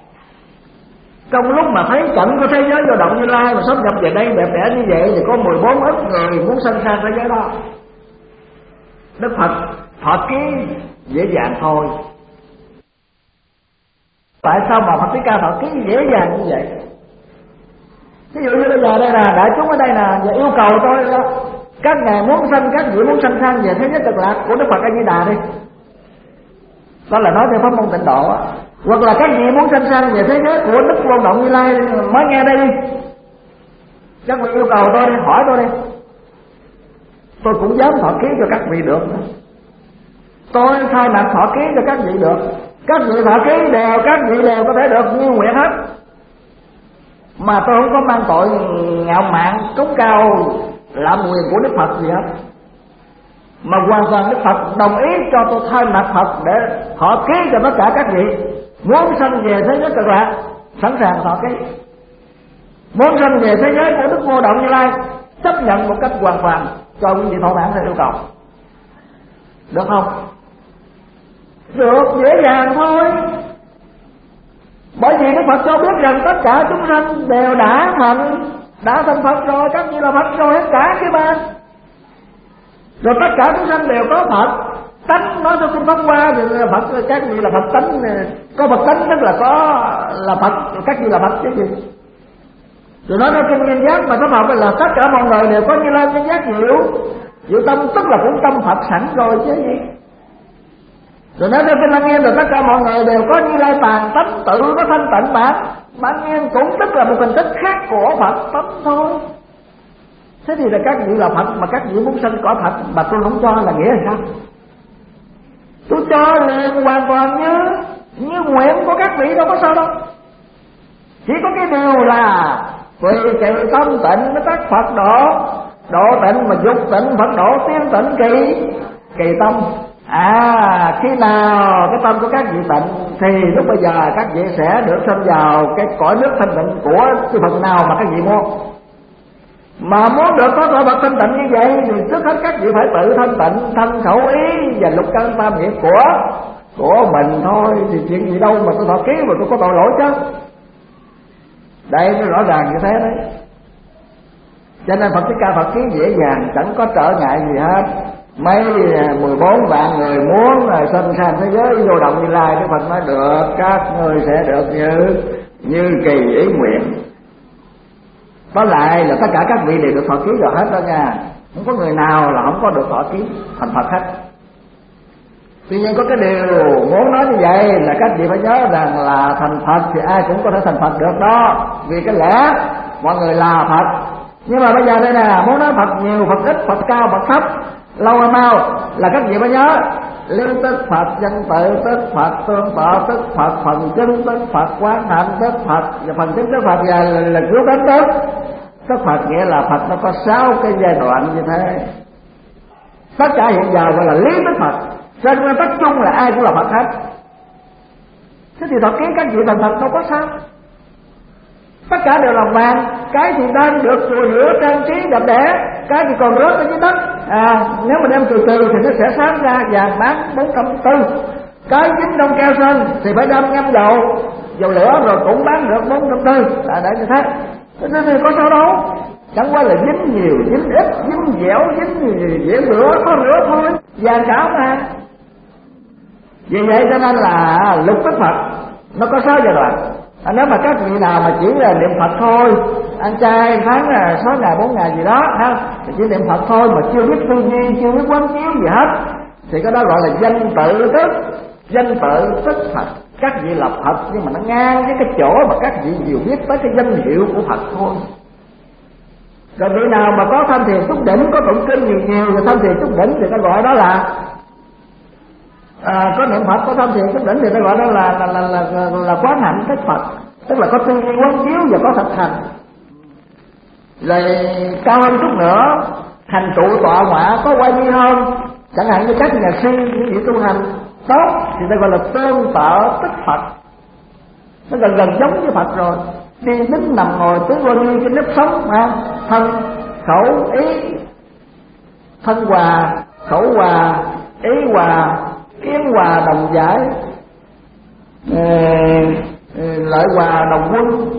Trong lúc mà thấy cảnh của thế giới Vô Động Như Lai mà sắp nhập về đây đẹp đẽ như vậy, thì có mười bốn ức người muốn sanh sang thế giới đó. Đức Phật thọ ký dễ dàng thôi. Tại sao mà Phật Thích Ca thọ ký dễ dàng như vậy? Ví dụ như bây giờ đây là đại chúng ở đây là và yêu cầu tôi đó, các ngài muốn sanh, các vị muốn sanh sang về thế giới cực lạc của Đức Phật A Di Đà đi. Đó là nói theo pháp môn Tịnh Độ á. Hoặc là các vị muốn sanh sang về thế giới của Đức Vô Động Như Lai, mới nghe đây đi. Các vị yêu cầu tôi đi, hỏi tôi đi, tôi cũng dám thọ ký cho các vị được. Tôi thay mặt thọ ký cho các vị được. Các vị thọ ký đều, các vị đều có thể được như nguyện hết. Mà tôi không có mang tội ngạo mạn cống cao lạm quyền của Đức Phật gì hết, mà hoàn toàn Đức Phật đồng ý cho tôi thay mặt Phật để thọ ký cho tất cả các vị. Muốn sanh về thế giới cực lạc sẵn sàng thọ ký, muốn sanh về thế giới của Đức Vô Động Như Lai chấp nhận một cách hoàn toàn cho quý vị thỏa mãn theo yêu cầu. Được không? Được, dễ dàng thôi. Bởi vì Đức Phật cho biết rằng tất cả chúng sanh đều đã thành đã thành Phật rồi, các vị là Phật rồi hết cả cái ba. Rồi tất cả chúng sanh đều có Phật tánh, nói cho kinh Pháp Hoa thì là Phật, các vị là Phật tánh, có Phật tánh tức là có là Phật, các vị là Phật chứ gì. Rồi nói nói kinh Nhân Giác mà Pháp học là tất cả mọi người đều có Như Lai Nhân Giác diệu diệu tâm, tức là cũng tâm Phật sẵn rồi chứ gì. Rồi nói cho kinh Lăng Nghiêm là tất cả mọi người đều có Như Lai tàn tánh tự có thanh tịnh bản. Bản nhiên cũng tức là một hình thức khác của Phật tánh thôi. Thế thì là các vị là Phật mà các vị muốn sanh cõi Phật mà tôi không cho là nghĩa là sao? Tôi cho liền hoàn toàn như như nguyện của các vị, đâu có sao đâu. Chỉ có cái điều là vì kỳ tâm tịnh mới tác Phật độ, độ tịnh mà dục tịnh Phật độ tiên tịnh kỳ kỳ tâm. À, khi nào cái tâm của các vị tịnh thì lúc bây giờ các vị sẽ được sanh vào cái cõi nước thanh tịnh của cái Phật nào mà các vị muốn. Mà muốn được có cõi Phật thanh tịnh như vậy thì trước hết các vị phải tự thanh tịnh thân khẩu ý và lục căn tam nghiệp của của mình thôi. Thì chuyện gì đâu mà tôi thọ ký mà tôi có tội lỗi chứ. Đây nó rõ ràng như thế đấy. Cho nên Phật Thích Ca Phật ký dễ dàng, chẳng có trở ngại gì hết. Mấy mười bốn vạn người muốn là sanh sang thế giới vô động Như Lai, Đức Phật nói được, các người sẽ được như như kỳ ý nguyện. Có lại là tất cả các vị đều được thọ ký rồi hết đó nha. Không có người nào là không có được thọ ký thành Phật hết. Tuy nhiên có cái điều muốn nói như vậy là các vị phải nhớ rằng là thành Phật thì ai cũng có thể thành Phật được đó. Vì cái lẽ mọi người là Phật. Nhưng mà bây giờ đây nè, muốn nói Phật nhiều, Phật ít, Phật cao, Phật thấp, lâu hay mau là các vị phải nhớ liên tức Phật, danh tự tức Phật, tương tự tức Phật, phần chứng tức Phật, quán hạnh tức Phật, và phần chứng tức Phật và là cứu cánh tức tức Phật. Nghĩa là Phật nó có sáu cái giai đoạn như thế. Tất cả hiện giờ gọi là lý tức Phật, cho nên tất chung là ai cũng là Phật hết. Thế thì thật kiến các vị thành Phật đâu có sao. Tất cả đều là vàng, cái thì đang được chùi lửa trang trí đẹp đẽ, cái thì còn rớt ở dưới đất. À, nếu mà đem từ từ thì nó sẽ sáng ra vàng mát bốn trăm tư. Cái dính đông keo sơn thì phải đem ngâm dầu dầu lửa rồi cũng bán được bốn trăm tư. À, để như thế. Thế thì có sao đâu. Chẳng qua là dính nhiều, dính ít, dính dẻo, dính dẻo lửa, có lửa thôi. Vàng cả mà. Vì vậy cho nên là lục tức Phật nó có sáu giai đoạn. À, nếu mà các vị nào mà chỉ là niệm Phật thôi, ăn chay tháng là sáu ngày bốn ngày gì đó ha, thì chỉ niệm Phật thôi mà chưa biết tư duy, chưa biết quán chiếu gì hết, thì cái đó gọi là danh tự tức, danh tự tức Phật. Các vị là Phật nhưng mà nó ngang với cái chỗ mà các vị nhiều biết tới cái danh hiệu của Phật thôi. Rồi vị nào mà có tham thiền túc đỉnh, có tụng kinh nhiều nhiều rồi tham thiền túc đỉnh thì cái gọi đó là À, có niệm Phật, có tham thiền túc đỉnh thì ta gọi đó là là là là, là, là quán hạnh tức Phật, tức là có tư duy quán chiếu và có thực hành. Rồi cao hơn chút nữa, thành trụ tọa ngọa có quay như hơn, chẳng hạn như các nhà sư những vị tu hành tốt thì ta gọi là tương tự tức Phật, nó gần gần giống với Phật rồi. Đi đứng nằm ngồi tứ quan như trên nếp sống mà thân khẩu ý, thân hòa khẩu hòa ý hòa kiến hòa đồng giải, lợi hòa đồng quân,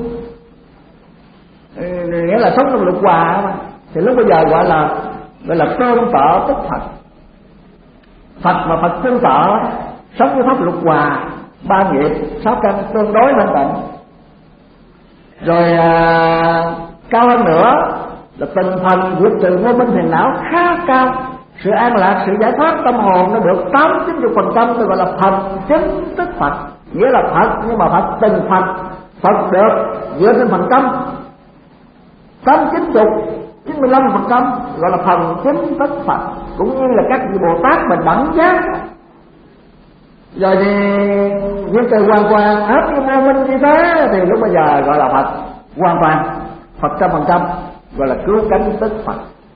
nghĩa là sống trong lục hòa mà. Thì lúc bây giờ gọi là gọi là tương tự tức Phật. Phật mà Phật tương tự sống với pháp lục hòa, ba nghiệp sáu căn tương đối thanh tịnh. Rồi à, cao hơn nữa là tinh thần vượt trừ vô minh phiền não khá cao, sự an lạc, sự giải thoát tâm hồn nó được tám chín mươi phần trăm, tôi gọi là phần chứng tức Phật. Nghĩa là Phật nhưng mà Phật từng Phật, Phật được dựa trên phần trăm tám chín chục chín mươi lăm phần trăm gọi là phần chứng tức Phật. Cũng như là các vị Bồ Tát mình đẳng giác. Rồi thì những từ hoàn toàn hết cái vô minh như thế thì lúc bây giờ gọi là Phật hoàn toàn, Phật trăm phần trăm, gọi là cứu cánh tức Phật.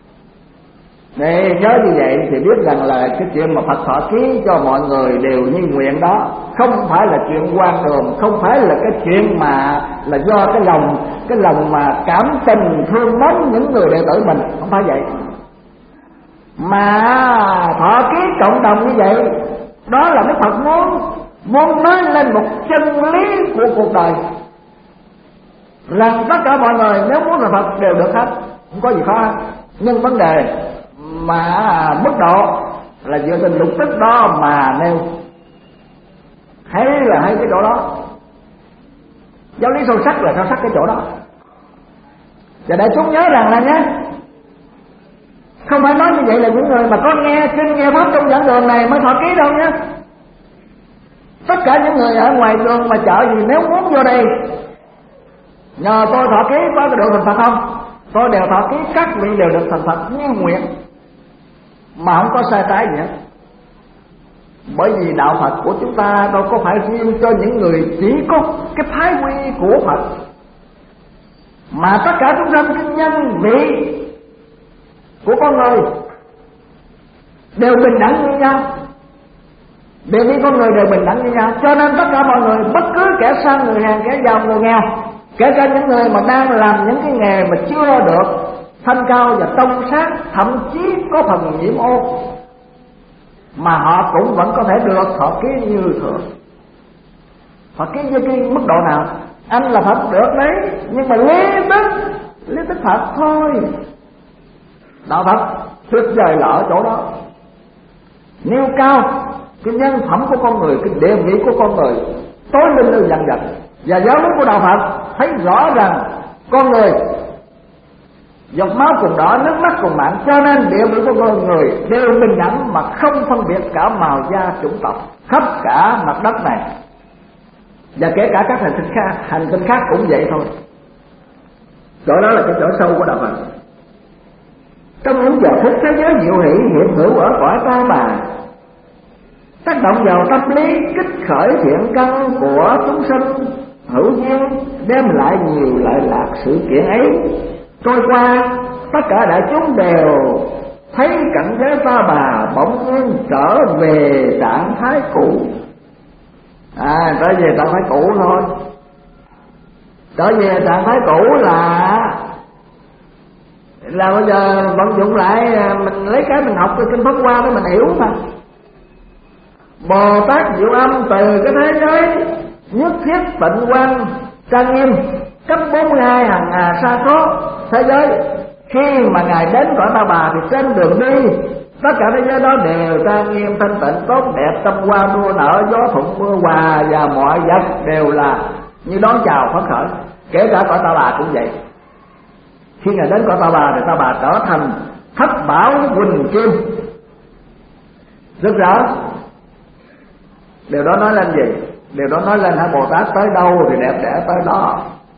Để nhớ như vậy thì biết rằng là cái chuyện mà Phật thọ ký cho mọi người đều như nguyện đó không phải là chuyện quan đường, không phải là cái chuyện mà là do cái lòng cái lòng mà cảm tình thương mến những người đệ tử mình, không phải vậy. mà thọ ký cộng đồng như vậy. Đó là Đức Phật muốn muốn nói lên một chân lý của cuộc đời, rằng tất cả mọi người nếu muốn là Phật đều được hết, không có gì khó. Nhưng vấn đề mà mức độ là dựa trên lục tức đó mà nêu, hay là hay cái chỗ đó. Giáo lý sâu sắc là sâu sắc cái chỗ đó. Và đại chúng nhớ rằng là nhé, không phải nói như vậy là những người mà có nghe kinh nghe pháp trong giảng đường này mới thọ ký đâu nhé. Tất cả những người ở ngoài đường mà chợ gì nếu muốn vô đây nhờ tôi thọ ký có được thành Phật không, tôi đều thọ ký, các vị đều được thành Phật như nguyện, mà không có sai trái gì hết. Bởi vì đạo Phật của chúng ta đâu có phải riêng cho những người chỉ có cái thái quy của Phật, mà tất cả chúng sanh cái nhân vị của con người đều bình đẳng như nhau, đều vì con người đều bình đẳng như nhau. Cho nên tất cả mọi người, bất cứ kẻ sang người hèn, kẻ giàu người nghèo, kể cả những người mà đang làm những cái nghề mà chưa được thanh cao và tông sát, thậm chí có phần nhiễm ô, mà họ cũng vẫn có thể được thọ ký như thường. Thọ ký như cái mức độ nào? Anh là Phật được đấy, nhưng mà lý tức lý tức Phật thôi. Đạo Phật tuyệt vời là ở chỗ đó, nêu cao cái nhân phẩm của con người, cái địa vị của con người tối linh lưu dần dần. Và giáo lý của đạo Phật thấy rõ rằng con người giọt máu cùng đỏ, nước mắt cùng mạng, cho nên địa vị của con người đều bình đẳng mà không phân biệt cả màu da chủng tộc khắp cả mặt đất này. Và kể cả các hành tinh khác, hành tinh khác cũng vậy thôi. Chỗ đó là cái chỗ sâu của đạo Phật. Trong những giờ phút thế giới diệu hỷ hiện hữu ở cõi ta bà, tác động vào tâm lý kích khởi thiện căn của chúng sinh hữu duyên, đem lại nhiều lợi lạc sự kiện ấy. Trôi qua, tất cả đại chúng đều thấy cảnh giới ta bà bỗng nhiên trở về trạng thái cũ. À, trở về trạng thái cũ thôi. Trở về trạng thái cũ là là bây giờ vận dụng lại, mình lấy cái mình học từ kinh Pháp Hoa để mình hiểu mà. Bồ Tát Diệu Âm từ cái thế giới nhất thiết tịnh quan trang nghiêm cấp bốn mươi hai hàng hà sa số thế giới, khi mà ngài đến cõi Ta Bà thì trên đường đi tất cả thế giới đó đều trang nghiêm thanh tịnh tốt đẹp, tâm hoa đua nở, gió thuận mưa hòa, và mọi vật đều là như đón chào phấn khởi. Kể cả cõi Ta Bà cũng vậy. Khi ngài đến cõi Ta Bà thì Ta Bà trở thành thất bảo huỳnh kim rực rỡ. Điều đó nói lên gì? Điều đó nói lên hả, Bồ Tát tới đâu thì đẹp đẽ tới đó.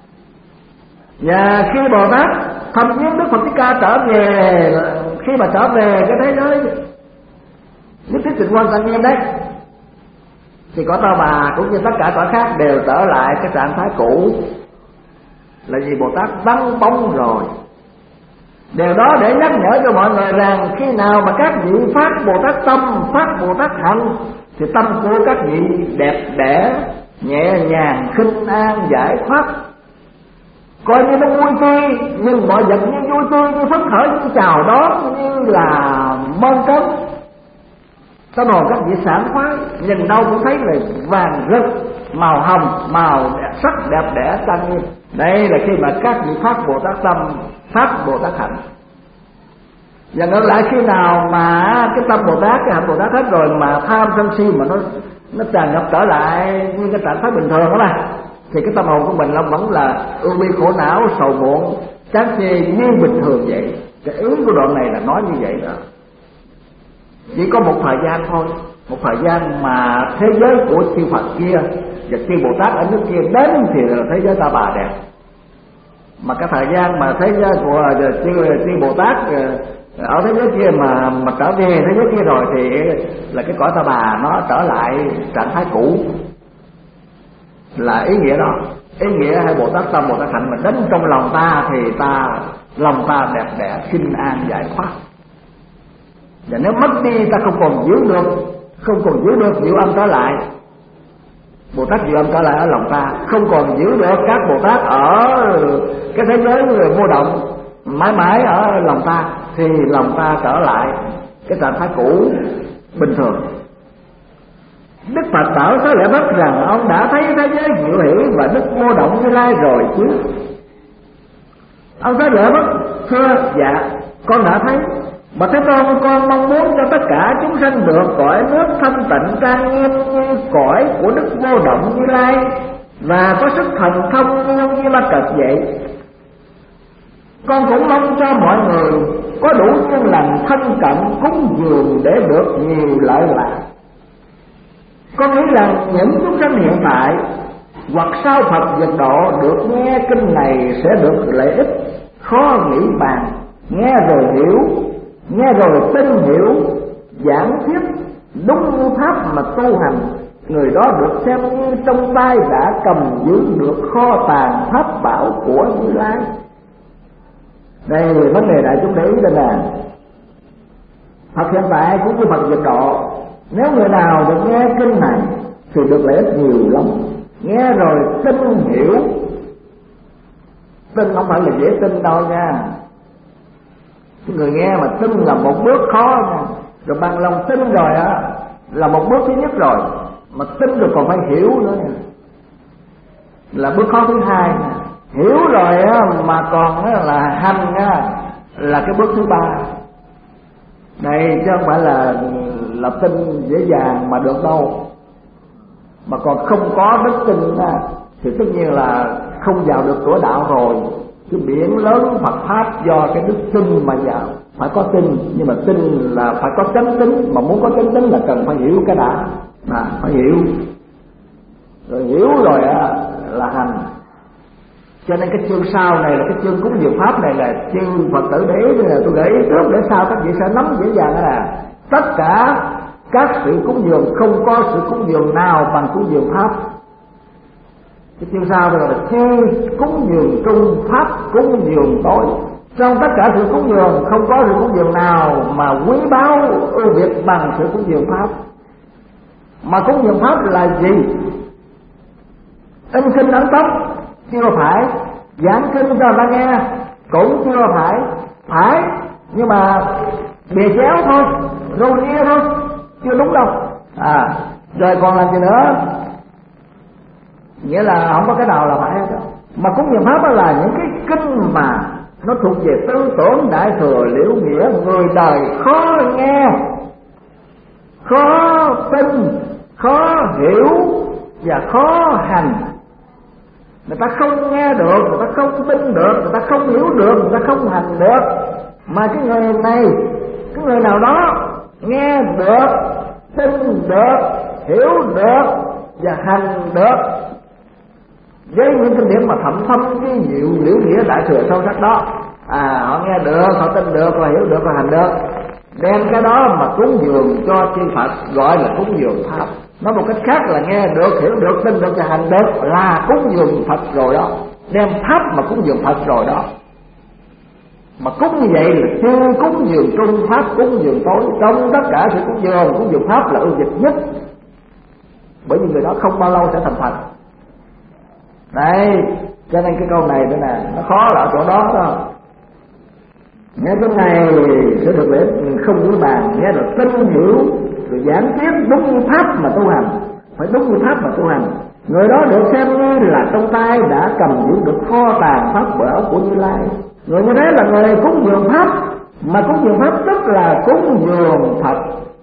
Và khi Bồ Tát thăm viếng Đức Phật Thích Ca trở về, khi mà trở về cái thế giới nhất thiết tịnh quan trang nghiêm đấy, thì cõi Ta Bà cũng như tất cả cõi khác đều trở lại cái trạng thái cũ. Là vì Bồ Tát vắng bóng rồi. Điều đó để nhắc nhở cho mọi người rằng khi nào mà các vị phát Bồ Tát tâm, phát Bồ Tát hạnh, thì tâm của các vị đẹp đẽ, nhẹ nhàng, khinh an, giải thoát, coi như nó vui tươi, nhưng mọi vật như vui tươi, như phấn khởi, như chào đón, như là mong cấm. Tâm hồn các vị sảng khoái, nhìn đâu cũng thấy là vàng rực, màu hồng, màu đẹp, sắc đẹp đẽ trang nghiêm. Đây là khi mà các vị phát Bồ Tát tâm, phát Bồ Tát hạnh. Và ngược lại, khi nào mà cái tâm Bồ Tát, cái hạnh Bồ Tát hết rồi mà tham sân si mà nó nó tràn ngập trở lại như cái trạng thái bình thường đó mà, thì cái tâm hồn của mình nó vẫn là ưu bi khổ não, sầu muộn, chán chê như bình thường vậy. Cái ý của đoạn này là nói như vậy đó. Chỉ có một thời gian thôi, một thời gian mà thế giới của chư Phật kia và chư Bồ Tát ở nước kia đến thì là thế giới Ta Bà đẹp. Mà cái thời gian mà thế giới của chư, chư Bồ Tát ở thế giới kia mà mà trở về thế giới kia rồi thì là cái cõi Ta Bà nó trở lại trạng thái cũ. Là ý nghĩa đó. Ý nghĩa hay Bồ Tát tâm, Bồ Tát hạnh mà đến trong lòng ta thì ta lòng ta đẹp đẽ, khinh an, giải thoát. Và nếu mất đi ta không còn giữ được, không còn giữ được Diệu Âm trở lại, Bồ Tát Diệu Âm trở lại ở lòng ta, không còn giữ được các Bồ Tát ở cái thế giới vô động mãi mãi ở lòng ta, thì lòng ta trở lại cái trạng thái cũ bình thường. Đức Phật bảo Xá Lợi Phất rằng ông đã thấy thế giới diệu hỷ và Đức Vô Động Như Lai rồi chứ. Ông Xá Lợi Phất thưa: dạ, con đã thấy. Mà Thế Tôn, con mong muốn cho tất cả chúng sanh được cõi nước thanh tịnh trang nghiêm như cõi của Đức Vô Động Như Lai, và có sức thần thông như ông Di Ma Cật vậy. Con cũng mong cho mọi người có đủ nhân lành thân cận cúng dường để được nhiều lợi lạc. Con nghĩ rằng những chúng sanh hiện tại hoặc sau Phật diệt độ được nghe kinh này sẽ được lợi ích khó nghĩ bàn. Nghe rồi hiểu, nghe rồi tin hiểu, giảng thuyết đúng như pháp mà tu hành, người đó được xem như trong tay đã cầm giữ được kho tàng pháp bảo của Như Lai. Đây vấn đề đại chúng để ý đây là Phật hiện tại cũng như Phật diệt độ. Nếu người nào được nghe kinh này thì được lợi ích nhiều lắm. Nghe rồi tin hiểu. Tin không phải là dễ tin đâu nha. Người nghe mà tin là một bước khó nha. Rồi bằng lòng tin rồi á là một bước thứ nhất rồi, mà tin rồi còn phải hiểu nữa nha, là bước khó thứ hai nha. Hiểu rồi á mà còn á là hành á là cái bước thứ ba. Này chứ không phải là là tin dễ dàng mà được đâu. Mà còn không có đức tin á thì tất nhiên là không vào được cửa đạo rồi. Cái biển lớn Phật pháp do cái đức tin mà vào. Phải có tin, nhưng mà tin là phải có chánh tín. Mà muốn có chánh tín là cần phải hiểu cái đã, à, phải hiểu. Rồi hiểu rồi á là hành. Cho nên cái chương sau này là cái chương cúng dường pháp này là chương Phật tử để ý, là tôi để ý trước để sau các vị sẽ nắm dễ dàng. Là tất cả các sự cúng dường không có sự cúng dường nào bằng cúng dường pháp. Cái chương sau là chương cúng dường trung, pháp cúng dường tối. Trong tất cả sự cúng dường không có sự cúng dường nào mà quý báu ưu việt bằng sự cúng dường pháp. Mà cúng dường pháp là gì? In kinh ấn tóc chưa phải, giảng kinh cho người ta nghe cũng chưa phải, phải nhưng mà bìa chéo thôi, râu ria thôi, chưa đúng đâu. À rồi còn làm gì nữa? Nghĩa là không có cái nào là phải hết. Mà cúng dường pháp đó là những cái kinh mà nó thuộc về tư tưởng đại thừa liễu nghĩa, người đời khó nghe, khó tin, khó hiểu và khó hành. Người ta không nghe được, người ta không tin được, người ta không hiểu được, người ta không hành được. Mà cái người này, cái người nào đó nghe được, tin được, hiểu được và hành được với những kinh điển mà thẩm thâm cái diệu liễu nghĩa đại thừa sâu sắc đó, à họ nghe được, họ tin được, họ hiểu được, họ hành được, đem cái đó mà cúng dường cho chư Phật gọi là cúng dường pháp. Nói một cách khác là nghe được, hiểu được, tin được và hành được là cúng dường Phật rồi đó. Đem pháp mà cúng dường Phật rồi đó. Mà cúng như vậy là chưa cúng dường trung, pháp cúng dường tối. Trong tất cả sự cúng dường, cúng dường pháp là ưu việt nhất. Bởi vì người đó không bao lâu sẽ thành Phật. Đây, cho nên cái câu này nữa nè, nó khó là ở chỗ đó đó. Nghe cái này sẽ được lễ không như bàn, nghe được tin hiểu, rồi giảng thuyết đúng như pháp mà tu hành, phải đúng như pháp mà tu hành. Người đó được xem như là trong tay đã cầm giữ được kho tàng pháp bảo của Như Lai. Người như thế là người cúng dường pháp, mà cúng dường pháp tức là cúng dường Phật.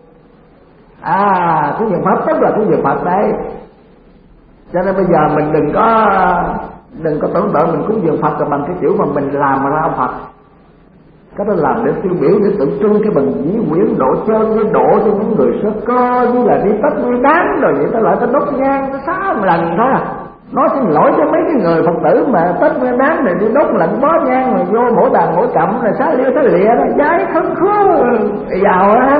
À, cúng dường pháp tức là cúng dường Phật đấy. Cho nên bây giờ mình đừng có đừng có tưởng tượng mình cúng dường Phật là bằng cái kiểu mà mình làm mà ra ông Phật. Cái đó làm để tiêu biểu, để tượng trưng cái bằng dĩ quyển độ trơn với độ cho những người sơ cơ, như là đi Tết Nguyên Đán rồi vậy ta lại ta đốt nhang ta xá một lần thôi à. Nói xin lỗi cho mấy cái người Phật tử mà Tết Nguyên Đán này đi đốt lần bó nhang rồi vô mỗi bàn mỗi cẩm rồi xá lia xá lịa đó, giái khấn khứa giàu á,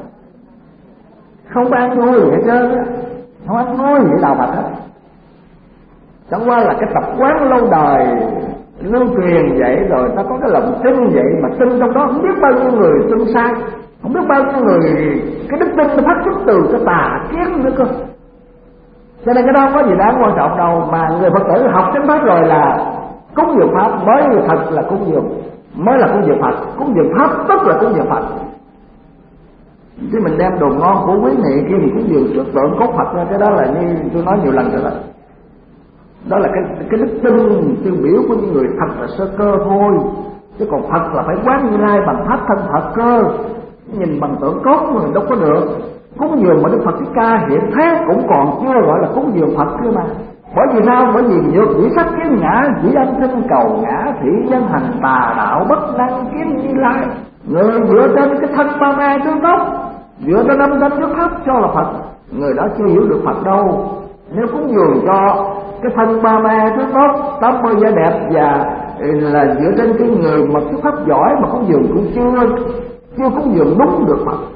không ăn vui gì hết trơn á, không ăn vui gì đạo Phật hết. Chẳng qua là cái tập quán lâu đời lưu truyền vậy, rồi ta có cái lòng tin vậy, mà tin trong đó không biết bao nhiêu người tin sai, không biết bao nhiêu người cái đức tin nó phát xuất từ cái tà kiến nữa cơ. Cho nên cái đó không có gì đáng quan trọng đâu, mà người Phật tử học chánh pháp rồi là cúng dường pháp mới thật là cúng dường, mới là cúng dường Phật. Cúng dường pháp tức là cúng dường Phật. chứ mình đem đồ ngon của quý này kia mình cũng dường trước tượng cốt Phật ra, cái đó là như tôi nói nhiều lần rồi đó. Đó là cái cái đức tin tiêu biểu của những người thật là sơ cơ thôi, chứ còn Phật là phải quán Như Lai bằng pháp thân Phật cơ, nhìn bằng tượng cốt mà đâu có được. Cúng dường mà Đức Phật Thích Ca hiện thế cũng còn chưa gọi là cúng dường Phật cơ mà. Bởi vì sao? Bởi vì nhược dĩ sắc kiến ngã, dĩ âm sinh cầu ngã, thị nhân hành tà đạo bất năng kiến Như Lai. Người dựa trên cái thân ba ma tướng tốc, dựa trên âm thanh trước pháp cho là Phật, người đó chưa hiểu được Phật đâu. Nếu cúng dường cho cái thân ba ma tướng tốt, tám mươi vẻ đẹp và là dựa trên cái người mà cái pháp giỏi mà cúng dường cũng chưa chưa cúng dường đúng được Phật.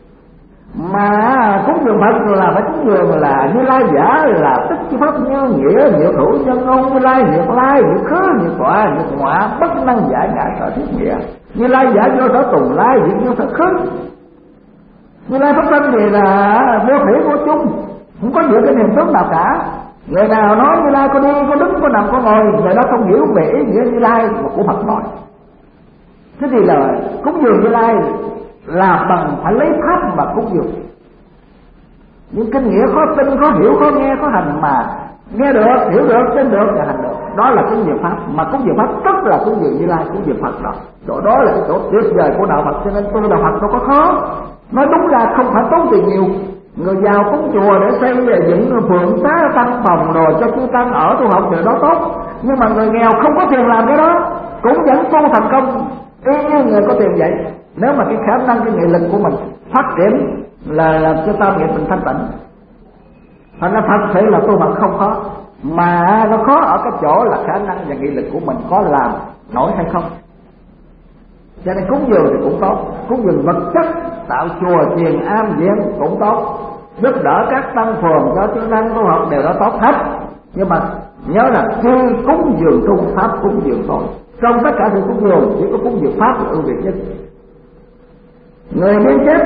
Mà cúng dường Phật là phải cúng dường là Như Lai giả, là tức chi pháp như nghĩa, diệu thủ nhân ngôn, Như Lai diệu lai, diệu khứ, diệu tọa, diệu ngọa, bất năng giải ngã sở thiết nghĩa. Như Lai giả vô sở tùng lai, diệu vô sở khứ. Như Lai pháp thân thì là vô thể vô chung, không có dựa trên hình tướng nào cả. Người nào nói Như Lai có đi, có đứng, có nằm, có ngồi, người đó không hiểu về ý nghĩa Như Lai mà của Phật nói. Thế thì là cúng dường Như Lai là bằng phải lấy pháp mà cúng dường. Những kinh nghĩa khó tin, khó hiểu, khó nghe, khó hành mà nghe được, hiểu được, tin được và hành được, đó là cúng dường pháp. Mà cúng dường pháp tức là cúng dường Như Lai, cúng dường Phật đó. Chỗ đó là cái chỗ tuyệt vời của đạo Phật, cho nên tu đạo Phật đâu có khó. Nói đúng là không phải tốn tiền nhiều. Người giàu cúng chùa để xây dựng phường xá tăng phòng rồi cho chư tăng ở tu học thì đó tốt. Nhưng mà người nghèo không có tiền làm cái đó cũng vẫn tu thành công y như người có tiền vậy. Nếu mà cái khả năng, cái nghị lực của mình phát triển là làm cho ta nghiệp mình thanh tịnh. Thành ra thật sự là tu Phật không khó, mà nó khó ở cái chỗ là khả năng và nghị lực của mình có làm nổi hay không. Cho nên cúng dường thì cũng tốt, cúng dường vật chất, tạo chùa chiền am viện cũng tốt, giúp đỡ các tăng phường cho chư tăng tu học đều đó tốt hết. Nhưng mà nhớ là khi cúng dường tu pháp cúng dường thôi. Trong tất cả sự cúng dường chỉ có cúng dường pháp là ưu việt nhất. Người đến chết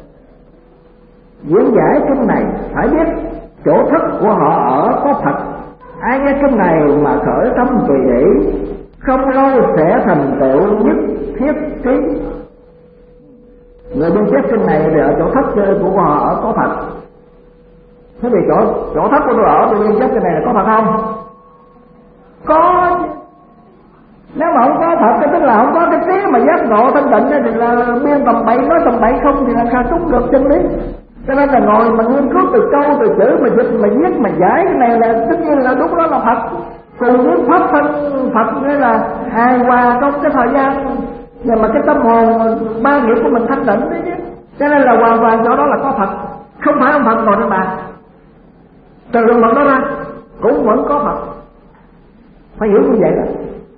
diễn giải kinh này phải biết chỗ thất của họ ở có Phật. Ai nghe kinh này mà khởi tâm tùy ý, không lâu sẽ thành tựu nhất thiết trí. Người bên chết kinh này thì ở chỗ thất của họ ở có Phật. Thế thì chỗ chỗ thất của tôi ở tôi bên chết kinh này là có Phật không? Có. Nếu mà không có Phật cái tức là không có cái tiếng mà giác ngộ thanh tịnh thì là biên tầm bậy, nói tầm bậy không thì làm sao trúng được chân lý. Cho nên là ngồi mà nghiên cứu từ câu từ chữ mà dịch mà viết mà giải cái này là tất nhiên là đúng đó là Phật. Cùng với pháp thân Phật nghĩa là hài hòa trong cái thời gian và mà cái tâm hồn ba nghiệp của mình thanh tịnh đấy chứ. Cho nên là hoàn toàn chỗ đó là có Phật, không phải ông Phật ngồi trên bàn. Từ ông Phật đó ra cũng vẫn có Phật, phải hiểu như vậy đó.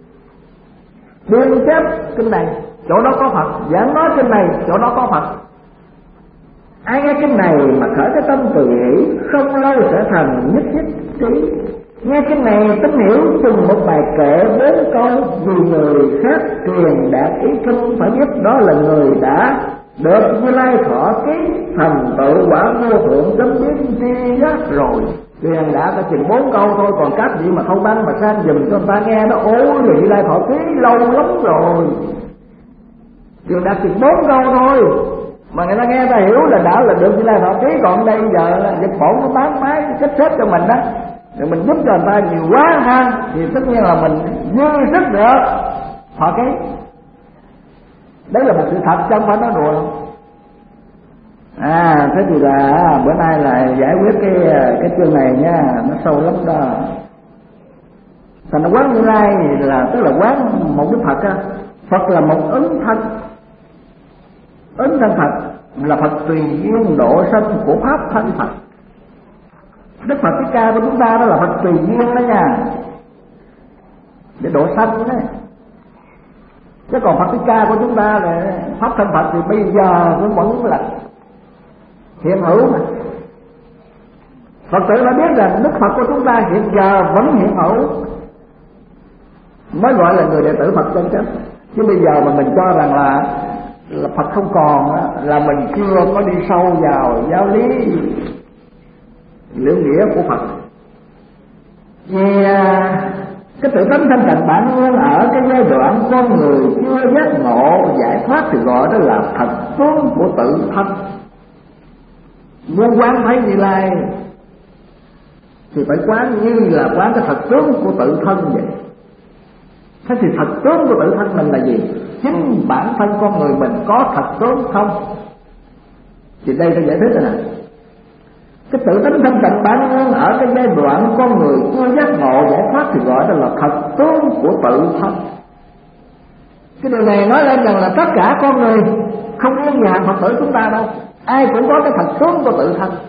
Biên chép kinh này chỗ đó có Phật, giảng nói kinh này chỗ đó có Phật. Ai nghe kinh này mà khởi cái tâm từ nghĩ, không lâu sẽ thành nhất thiết trí. Nghe kinh này tín hiểu chừng một bài kệ bốn câu, vì người khác truyền đạt ý kinh phải biết đó là người đã được Như Lai thọ ký thành tựu quả vô thượng chấm dứt tri giác rồi. Truyền đã có chừng bốn câu thôi, còn các vị mà không băng mà sang dùm cho người ta nghe nó ôi Như Lai thọ ký lâu lắm rồi. Truyền đạt chừng bốn câu thôi mà người ta nghe ta hiểu là đã là được Như Lai thọ ký. Còn đây giờ là dịch bổn nó bán máy xếp xếp cho mình đó, rồi mình giúp cho người ta nhiều quá ha, thì tất nhiên là mình dư sức được thọ ký. Đấy là một sự thật chứ không phải nói đùa. À thế thì là bữa nay là giải quyết cái cái chương này nha, nó sâu lắm đó. Thành ra quán Như Lai là tức là quán một Đức Phật á. Phật là một ứng thân, ứng thân Phật là Phật tùy duyên độ sanh của pháp thân Phật. Đức Phật Thích Ca của chúng ta đó là Phật tùy duyên đó nha, để độ sanh đó. Chứ còn Phật Thích Ca của chúng ta là pháp thân Phật thì bây giờ cũng vẫn là hiện hữu mà. Phật tử đã biết rằng Đức Phật của chúng ta hiện giờ vẫn hiện hữu mới gọi là người đệ tử Phật chân chính. Chứ bây giờ mà mình cho rằng là, là Phật không còn đó, là mình chưa có đi sâu vào giáo lý lưỡng nghĩa của Phật. Vì cái tự tánh thanh tịnh bản nguyên ở cái giai đoạn con người chưa giác ngộ giải thoát thì gọi đó là thật tướng của tự thân. muốn quán thấy Như Lai thì phải quán như là quán cái thật tướng của tự thân vậy. Thế thì thật tướng của tự thân mình là gì? Chính bản thân con người mình có thật tướng không? Thì đây tôi giải thích rồi nè. Cái tự tính thanh tịnh bản nguyên ở cái giai đoạn con người chưa giác ngộ giải thoát thì gọi đó là thật tướng của tự thân. Cái điều này nói lên rằng là tất cả con người không riêng gì hàng Phật tử chúng ta đâu, ai cũng có cái thật tướng của tự thân.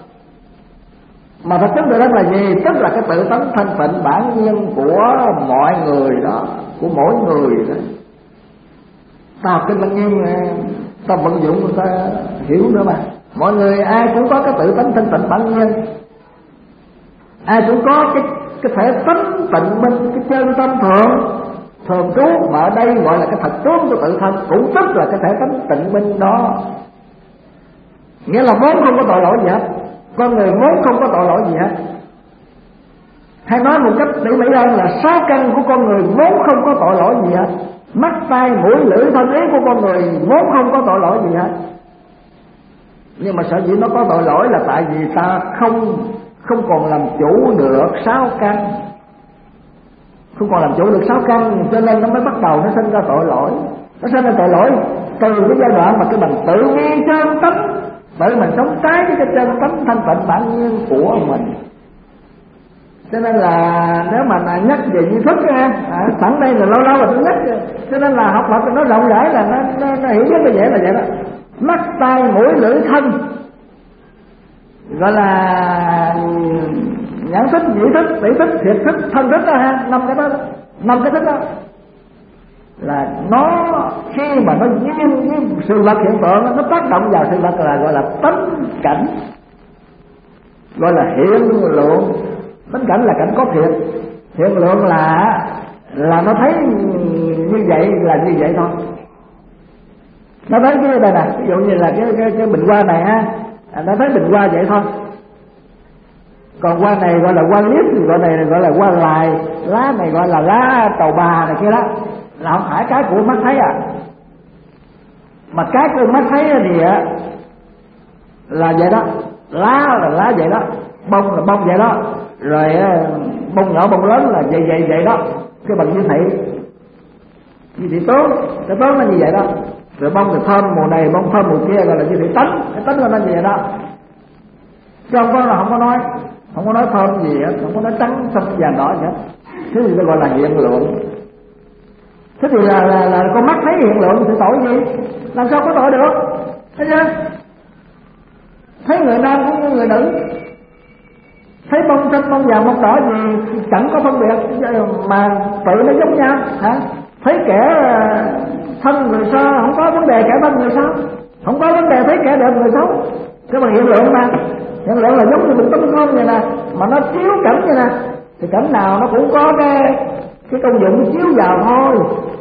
Mà thật tướng tự thân là gì? Tức là cái tự tánh thanh tịnh bản nhiên của mọi người đó, của mỗi người đó. Ta học kinh Lăng Nghiêm, ta vận dụng người ta hiểu nữa mà. Mọi người ai cũng có cái tự tánh thanh tịnh bản nhiên, ai cũng có cái cái thể tánh tịnh minh, cái chân tâm thượng thường trú, mà ở đây gọi là cái thật tướng của tự thân, cũng tức là cái thể tánh tịnh minh đó. Nghĩa là vốn không có tội lỗi gì hết, con người vốn không có tội lỗi gì hết. Hay nói một cách tỉ mỉ hơn là sáu căn của con người vốn không có tội lỗi gì hết. Mắt, tai, mũi, lưỡi, thân, ý của con người vốn không có tội lỗi gì hết. Nhưng mà sở dĩ nó có tội lỗi là tại vì ta không không còn làm chủ được sáu căn, không còn làm chủ được sáu căn, cho nên nó mới bắt đầu nó sinh ra tội lỗi. Nó sinh ra tội lỗi từ cái giai đoạn mà cái bằng tự nhiên chân tánh, bởi mình sống trái với cái chân tánh thanh tịnh bản nhiên của mình. Cho nên là nếu mà nhắc về duy thức á, à, sẵn đây là lâu lâu là tôi nhắc, cho nên là học Phật nó rộng rãi là nó, nó, nó hiểu rất là dễ là vậy đó. Mắt, tai, mũi, lưỡi, thân gọi là nhãn thức, nhĩ thức, tỷ thức, thiệt thức, thân thức đó ha, năm cái đó, năm cái thức đó là nó khi mà nó duyên với sự vật hiện tượng, nó tác động vào sự vật là gọi là tánh cảnh, gọi là hiện lượng. Tánh cảnh là cảnh có thiệt, hiện lượng là là nó thấy như vậy là như vậy thôi. Nó thấy cái đây nè, ví dụ như là cái cái, cái bình hoa này ha, à, nó thấy bình hoa vậy thôi. Còn hoa này gọi là hoa liếc, gọi này gọi là hoa lài, lá này gọi là lá tàu bà này kia đó, là không phải cái của mắt thấy à. Mà cái của mắt thấy thì là vậy đó, lá là lá vậy đó, bông là bông vậy đó, rồi bông nhỏ bông lớn là vậy vậy vậy đó. Cái bằng như thị, như thị tốt, cái tốt nó như vậy đó. Rồi bông thì thơm mùa này, bông thơm mùa kia, gọi là như thị tánh, cái tánh của nó như vậy đó. Chứ không có là không có nói, không có nói thơm gì hết, không có nói trắng xanh vàng đỏ gì hết. Thế thì nó gọi là hiện lượng. Thế thì là, là, là con mắt thấy hiện lượng thì tội gì? Làm sao có tội được? Thấy chưa? Thấy người nam cũng như người nữ, thấy bông xanh, bông vàng, bông đỏ gì chẳng có phân biệt, mà tự nó giống nhau hả? Thấy kẻ thân người xấu không có vấn đề, kẻ thân người xấu không có vấn đề, thấy kẻ đẹp người xấu. Cái bằng hiện lượng mà, hiện lượng là giống như một tấm gương vậy nè, mà nó chiếu cảnh vậy nè, thì cảnh nào nó cũng có cái cái công dụng chiếu vào thôi.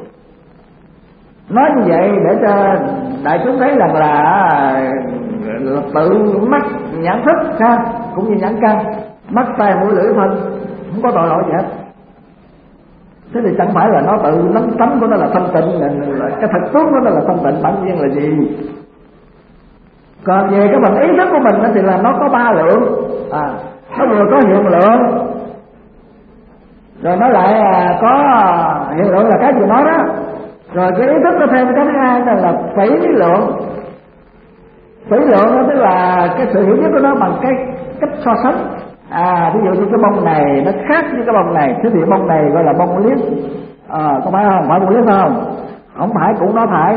Nói như vậy để cho đại chúng thấy rằng là, là tự mắt nhãn thức ha, cũng như nhãn căn, mắt tai mũi lưỡi thân không có tội lỗi gì hết. Thế thì chẳng phải là nó tự nắm tánh của nó là thanh tịnh, là, là cái thật tướng của nó là thanh tịnh bản nhiên là gì. Còn về cái phần ý thức của mình thì là nó có ba lượng, à, nó vừa có hiện lượng, rồi nó lại có hiện lượng là cái gì nói đó, rồi cái ý thức nó thêm cái thứ hai là, là phẩy lượng. Phẩy lượng đó tức là cái sự hiểu biết của nó bằng cái cách so sánh. À, ví dụ như cái bông này nó khác với cái bông này, thế thì bông này gọi là bông liếc, à, có phải không? Phải bông liếc không? Không phải cũng nó phải.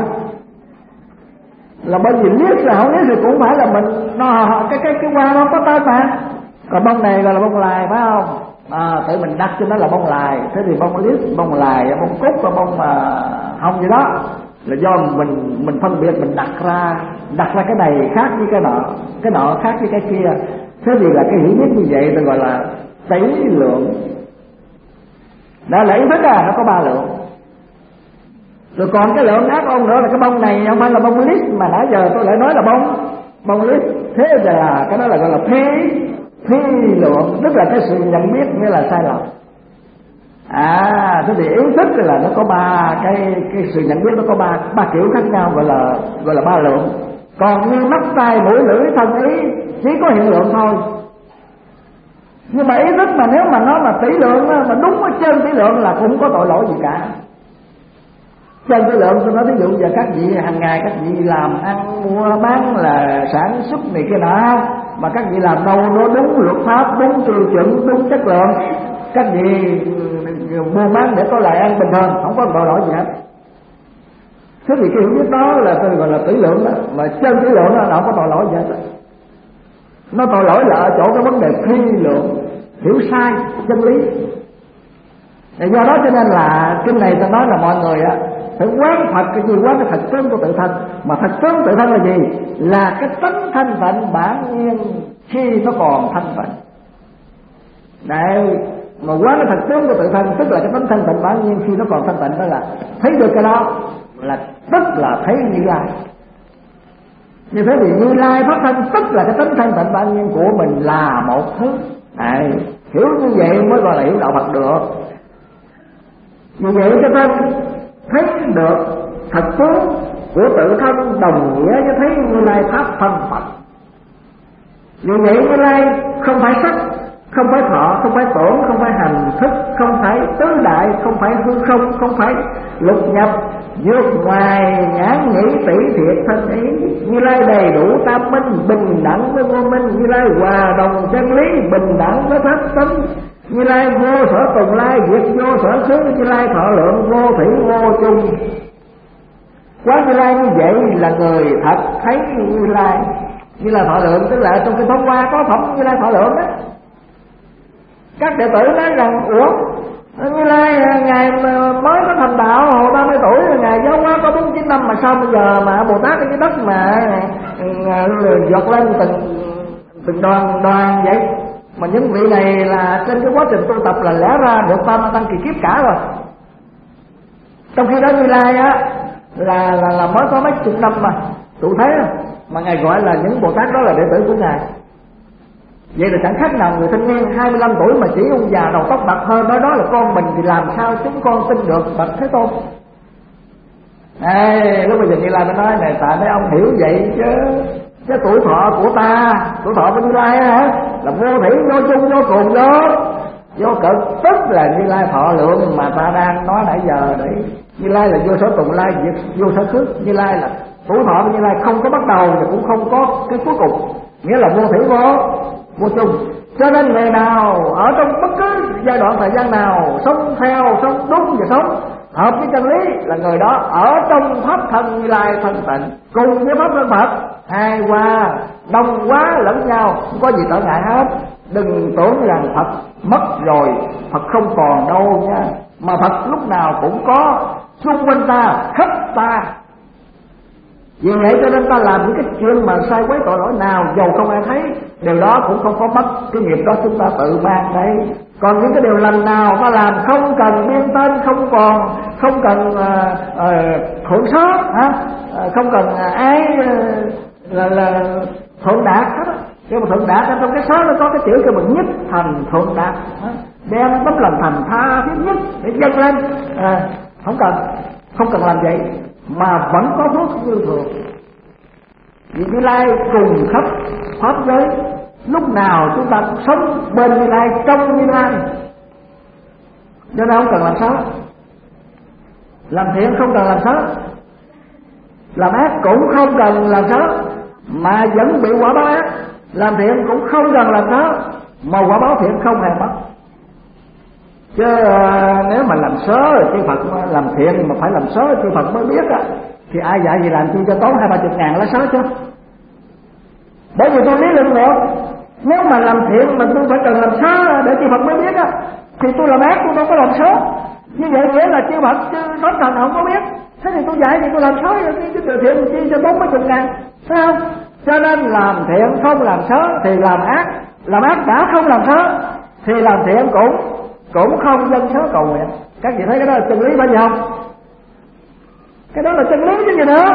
Là bởi vì liếc là không liếc thì cũng phải là mình nó cái cái cái hoa nó có tên mà. Còn bông này gọi là bông lài phải không? À, tự mình đặt cho nó là bông lài. Thế thì bông liếc, bông lài, bông cúc và bông mà hồng gì đó là do mình mình phân biệt, mình đặt ra đặt ra cái này khác với cái nọ, cái nọ khác với cái kia. Thế thì là cái hiểu biết như vậy tôi gọi là tỷ lượng. Đã là ý thức à, nó có ba lượng. Rồi còn cái lượng ác ôn nữa là cái bông này không phải là bông lít, mà nãy giờ tôi lại nói là bông bông lít. Thế là cái đó là gọi là phi phi lượng, tức là cái sự nhận biết nghĩa là sai lầm. À, thế thì ý thức là nó có ba cái cái sự nhận biết, nó có ba ba kiểu khác nhau, gọi là gọi là ba lượng. Còn như mắt tai mũi lưỡi thân ý chỉ có hiện lượng thôi. Nhưng mà ý thức mà nếu mà nó là tỷ lượng mà đúng ở trên tỷ lượng là cũng không có tội lỗi gì cả. Trên tỷ lượng tôi nói ví dụ giờ các vị hàng ngày các vị làm ăn mua bán là sản xuất này kia nọ, mà các vị làm đâu nó đúng luật pháp, đúng tiêu chuẩn, đúng chất lượng, các vị mua bán để có lại ăn bình thường, không có tội lỗi gì hết. Thế thì cái hiểu biết đó là tôi gọi là tỷ lượng đó, mà trên tỷ lượng đó là không có tội lỗi gì hết. Nó tội lỗi là ở chỗ cái vấn đề phi lượng, hiểu sai chân lý. Để do đó cho nên là kinh này ta nói là mọi người á phải quán Phật cái gì, quán cái thật tướng của tự thân. Mà thật tướng tự thân là gì? Là cái tánh thanh tịnh bản nhiên khi nó còn thanh tịnh. Đấy, mà quán cái thật tướng của tự thân tức là cái tánh thanh tịnh bản nhiên khi nó còn thanh tịnh, đó là thấy được cái đó là tức là thấy Như Lai. Như thế thì Như Lai phát thanh tức là cái tánh thanh tịnh bản nhiên của mình là một thứ. Đấy, hiểu như vậy mới gọi là hiểu đạo Phật được. Như vậy cho nên thấy được thật tướng của tự thân đồng nghĩa với thấy Như Lai pháp thân Phật. Như vậy Như Lai không phải sắc, không phải thọ, không phải tưởng, không phải hành thức, không phải tứ đại, không phải hư không, không phải lục nhập, vượt ngoài nhãn nhĩ tỷ thiệt thân ý. Như Lai đầy đủ tam minh, bình đẳng với vô minh. Như Lai hòa đồng chân lý, bình đẳng với thất tính. Như Lai vô sở tùng lai, diệt vô sở xứ. Như Lai thọ lượng, vô thủy vô chung. Quán Như Lai như vậy là người thật thấy Như Lai. Như Lai thọ lượng tức là trong cái thông qua có phẩm Như Lai thọ lượng đó. Các đệ tử nói rằng ủa Như Lai ngài mới có thành đạo hồi ba mươi tuổi, ngài giáo hóa có bốn mươi chín năm mà sao bây giờ mà Bồ Tát ở cái đất mà giọt lên từng từng đoàn đoàn vậy? Mà những vị này là trên cái quá trình tu tập là lẽ ra được ba mươi tăng kỳ kiếp cả rồi. Trong khi đó Như Lai á là là là mới có mấy chục năm mà tụ thế mà ngài gọi là những Bồ Tát đó là đệ tử của ngài. Vậy là chẳng khác nào người thanh niên hai mươi lăm tuổi mà chỉ ông già đầu tóc bạc hơn nói đó là con mình, thì làm sao chúng con tin được bậc Thế Tôn. Ê, lúc bây giờ Như Lai mới nói này, tại mấy ông hiểu vậy chứ cái tuổi thọ của ta, tuổi thọ của Như Lai hả, là vô thủy vô chung vô cùng vô vô cực, tức là Như Lai thọ lượng mà ta đang nói nãy giờ. Để Như Lai là vô sở tùng lai, diệt vô sở khước. Như Lai là tuổi thọ của Như Lai không có bắt đầu và cũng không có cái cuối cùng, nghĩa là vô thủy vô vô chung. Cho nên người nào ở trong bất cứ giai đoạn thời gian nào sống theo, sống đúng và sống hợp với chân lý là người đó ở trong pháp thân Như Lai thanh tịnh cùng với pháp thân Phật, hai qua đồng quá lẫn nhau, không có gì trở ngại hết. Đừng tưởng rằng Phật mất rồi Phật không còn đâu nha, mà Phật lúc nào cũng có xung quanh ta, khắp ta. Vì vậy cho nên ta làm những cái chuyện mà sai quấy tội lỗi nào, dầu không ai thấy, điều đó cũng không có mất, cái nghiệp đó chúng ta tự mang đấy. Còn những cái điều lành nào ta làm không cần biên tên, không còn không cần uh, uh, thượng số, hả? Uh, không cần uh, ai uh, là, là thượng đạt hết. Nhưng mà thượng đạt trong cái số nó có cái chữ cho mình nhất thành thượng đạt, hả? Đem tấm lòng thành tha thiết nhất để dâng lên, uh, không cần không cần làm vậy mà vẫn có phước như thường. Vì Như Lai cùng khắp pháp giới, lúc nào chúng ta cũng sống bên Như Lai, trong Như Lai, cho nên không cần làm xấu. Làm thiện không cần làm xấu, làm ác cũng không cần làm xấu mà vẫn bị quả báo ác. Làm thiện cũng không cần làm xấu mà quả báo thiện không hề mất. Chứ uh, nếu mà làm sớ chư Phật làm thiện mà phải làm sớ chư Phật mới biết á, thì ai dạy gì làm chi cho tốn hai ba chục ngàn lá sớ chứ. Bởi vì tôi lý luận được, nếu mà làm thiện mà tôi phải cần làm sớ để chư Phật mới biết á, thì tôi làm ác tôi đâu có làm sớ. Như vậy nghĩa là chư Phật chứ Thánh Thần không có biết. Thế thì tôi dạy thì tôi làm sớ rồi chứ từ thiện chi cho bốn mấy chục ngàn, phải không? Cho nên làm thiện không làm sớ thì làm ác, làm ác đã không làm sớ thì làm thiện cũng cũng không dân sớ cầu nguyện. Các vị thấy cái đó là chân lý phải gì không? Cái đó là chân lý chứ gì nữa.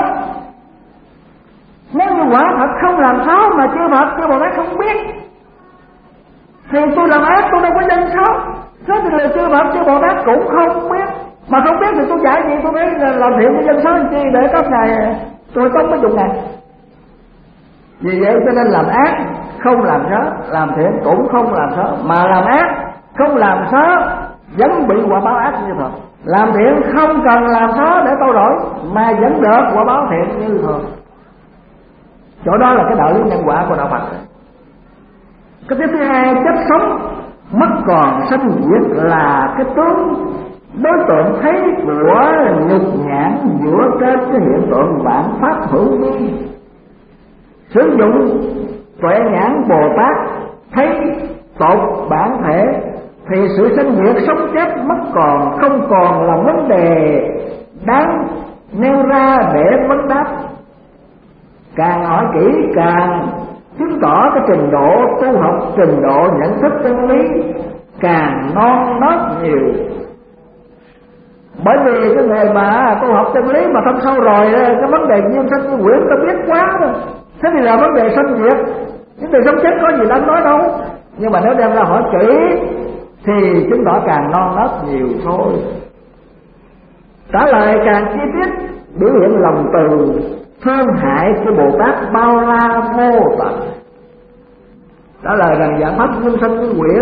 Nếu như quả thật không làm xấu mà chư Phật chư Bồ Tát không biết thì tôi làm ác tôi đâu có dân xấu. Thế thì là chư Phật chư Bồ Tát cũng không biết, mà không biết thì tôi dạy gì tôi phải làm thiện với dân xấu làm chi để có ngày tôi có mấy chục ngày. Vì vậy cho nên làm ác không làm sớ, làm thiện cũng không làm sớ, mà làm ác không làm sớ vẫn bị quả báo ác như thường. Làm thiện không cần làm sớ để tô đổi mà vẫn được quả báo thiện như thường. Chỗ đó là cái đạo lý nhân quả của đạo Phật. Cái tiếp thứ hai, chết sống mất còn sanh diệt là cái tướng đối tượng thấy của nhục nhãn dựa trên cái hiện tượng bản pháp hữu vi. Sử dụng tuệ nhãn Bồ Tát thấy tột bản thể thì sự sanh diệt sống chết mất còn không còn là vấn đề đáng nêu ra để vấn đáp. Càng hỏi kỹ càng chứng tỏ cái trình độ tu học, trình độ nhận thức chân lý càng non nớt nhiều. Bởi vì cái người mà tu học chân lý mà thâm sâu rồi, cái vấn đề nhân sanh như quyển ta biết quá rồi. Thế thì là vấn đề sanh diệt, vấn đề sống chết có gì đáng nói đâu. Nhưng mà nếu đem ra hỏi kỹ thì chứng tỏ càng non nớt nhiều thôi. Trả lời càng chi tiết biểu hiện lòng từ thương hại của Bồ Tát bao la vô tận. Trả lời rằng giải pháp nhân sanh như quyển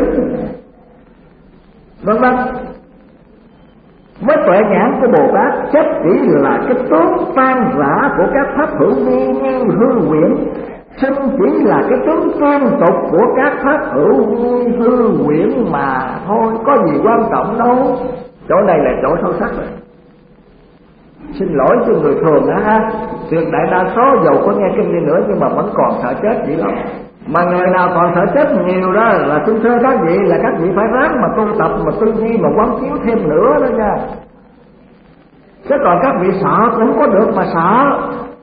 vân vân. Với tuệ nhãn của Bồ Tát chết chỉ là cái tướng tan rã của các pháp hữu vi như hư quyển, sinh chỉ là cái tướng tương tục của các pháp hữu vi hư quyển mà thôi, có gì quan trọng đâu. Chỗ này là chỗ sâu sắc rồi. Xin lỗi cho người thường đó ha, tuyệt đại đa số dầu có nghe kinh đi nữa nhưng mà vẫn còn sợ chết dữ lắm. Mà người nào còn sợ chết nhiều đó là xin thưa các vị là các vị phải ráng mà tu tập, mà tư duy, mà quán chiếu thêm nữa đó nha. Chứ còn các vị sợ cũng có được mà sợ.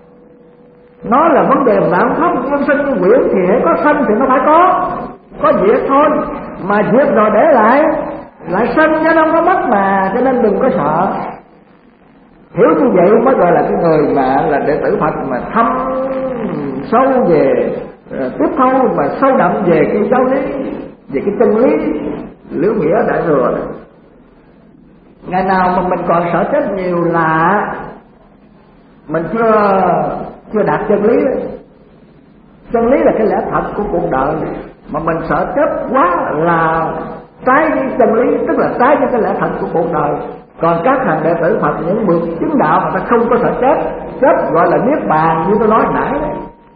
Nó là vấn đề vạn pháp nhân sinh như quyển thì hãy có sanh thì nó phải có, có diệt thôi. Mà diệt rồi để lại, lại sanh chứ đâu có mất mà, cho nên đừng có sợ. Hiểu như vậy mới gọi là cái người mà là đệ tử Phật mà thâm sâu về, tiếp thâu mà sâu đậm về cái giáo lý, về cái chân lý liễu nghĩa đại thừa. Ngày nào mà mình còn sợ chết nhiều là mình chưa chưa đạt chân lý đấy. Chân lý là cái lẽ thật của cuộc đời, mà mình sợ chết quá là trái với chân lý, tức là trái với cái lẽ thật của cuộc đời. Còn các hàng đệ tử Phật những bậc chứng đạo mà ta không có sợ chết, chết gọi là niết bàn như tôi nói nãy đấy.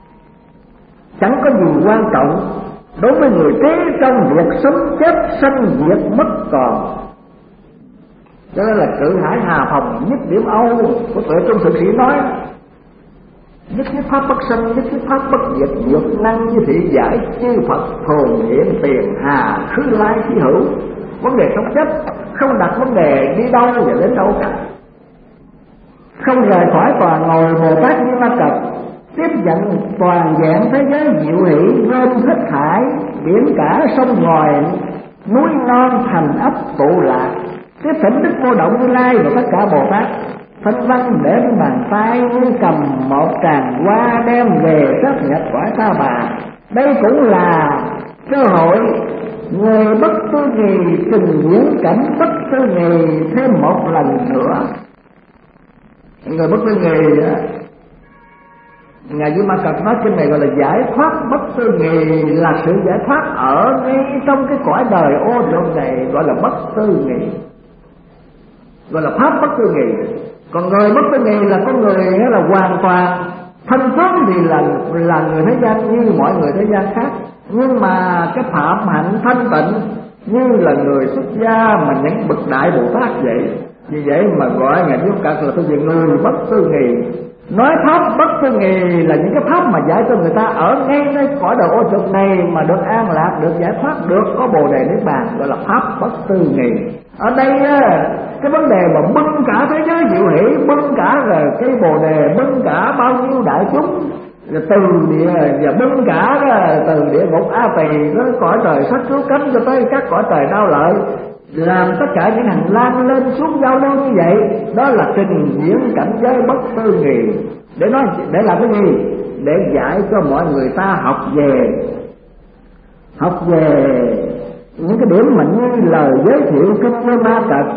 Chẳng có gì quan trọng đối với người trí trong việc sống chết sanh diệt mất còn. Cho nên là cự hải hà phòng nhất điểm Âu của tuệ trung thực sĩ nói: nhất thiết pháp bất sanh, nhất thiết pháp bất diệt, dược năng như thị giải chư Phật thường hiện tiền hà khứ lai chi hữu. Vấn đề sống chết không đặt vấn đề đi đâu và đến đâu cả. Không rời khỏi tòa ngồi Bồ Tát Như Ma Cật, tiếp nhận toàn vẹn thế giới diệu hỷ, gom hết thải biển cả sông ngòi, núi non thành ấp tụ lạc. Tiếp thỉnh Đức Vô Động Như Lai và tất cả Bồ Tát phân văn để bên bàn tay như cầm một tràng hoa đem về sát nhập cõi Ta Bà. Đây cũng là cơ hội người bất tư nghì trình diễn cảnh bất tư nghì thêm một lần nữa. Người bất tư nghì Ngài Di Ma Cật nói trên này gọi là giải thoát bất tư nghì, là sự giải thoát ở ngay trong cái cõi đời ô trộn này, gọi là bất tư nghì, gọi là pháp bất tư nghì. Còn người bất tư nghì là con người nghĩa là hoàn toàn thanh phấn thì là là người thế gian như mọi người thế gian khác, nhưng mà cái phạm hạnh thanh tịnh như là người xuất gia mà những bậc đại Bồ Tát vậy. Vì vậy mà gọi Ngài Di Ma Cật là cái gì người bất tư nghì. Nói pháp bất tư nghì là những cái pháp mà giải cho người ta ở ngay nơi cõi đời ô trục này mà được an lạc, được giải thoát, được có bồ đề niết bàn, gọi là pháp bất tư nghì. Ở đây cái vấn đề mà bưng cả thế giới diệu hỷ, bưng cả rồi cái bồ đề, bưng cả bao nhiêu đại chúng từ địa và bưng cả từ địa ngục A Tỳ tới cõi trời sắc cứu cánh cho tới các cõi trời đau lợi, làm tất cả những hành lang lên xuống giao lưu như vậy, đó là trình diễn cảnh giới bất tư nghì. Để nói để làm cái gì? Để dạy cho mọi người ta học về học về những cái điểm mà như lời giới thiệu kinh Di Ma Cật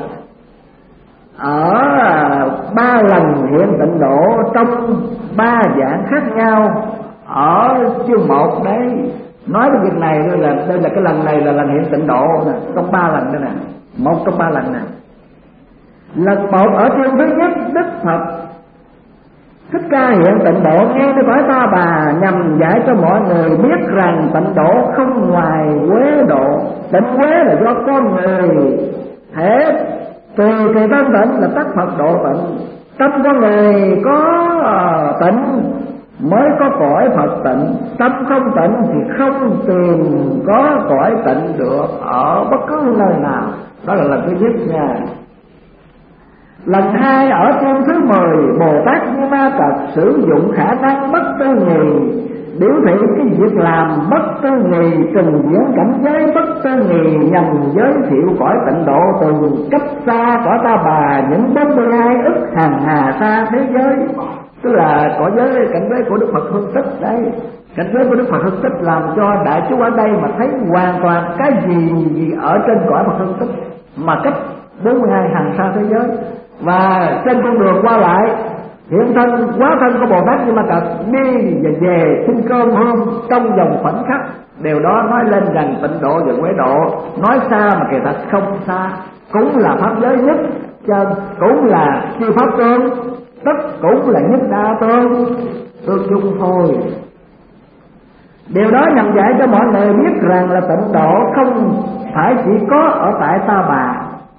ở ba lần hiện tịnh độ trong ba dạng khác nhau. Ở chương một đấy Nói cái việc này đây là đây là cái lần này là lần hiện tịnh độ nè, trong ba lần đây nè, một trong ba lần nè. Lần một ở trên thứ nhất, Đức Phật Thích Ca hiện tịnh độ nghe cái cõi Ta Bà, nhằm giải cho mọi người biết rằng tịnh độ không ngoài quế độ. Tịnh quế là do con người thể tùy kỳ tâm tịnh là tất Phật độ tịnh. Tâm con người có tịnh mới có cõi Phật tịnh, tâm không tịnh thì không tìm có cõi tịnh được ở bất cứ nơi nào. Đó là lần thứ nhất nha. Lần hai ở trên thứ mười, Bồ Tát Như Ma Cật sử dụng khả năng bất tư nghì biểu thị cái việc làm bất tư nghì, trình diễn cảnh giới bất tư nghì nhằm giới thiệu cõi tịnh độ từ cách xa cõi Ta Bà những bốn mươi hai ức hàng hà xa thế giới. Tức là cõi giới cảnh giới của Đức Phật Hương Tích đấy. Cảnh giới của Đức Phật Hương Tích làm cho đại chúng ở đây mà thấy hoàn toàn cái gì gì ở trên cõi Phật Hương Tích mà cách bốn mươi hai hàng xa thế giới. Và trên con đường qua lại hiện thân hóa thân của Bồ Tát Như Ma Cật đi và về xin cơm hôm trong vòng khoảnh khắc, điều đó nói lên rằng tịnh độ và quế độ nói xa mà kỳ thật không xa, cũng là pháp giới nhất chân, cũng là chư pháp tương, tất cũng là nhất đa tương, tương chung thôi. Điều đó nhằm dạy cho mọi người biết rằng là tịnh độ không phải chỉ có ở tại Ta Bà.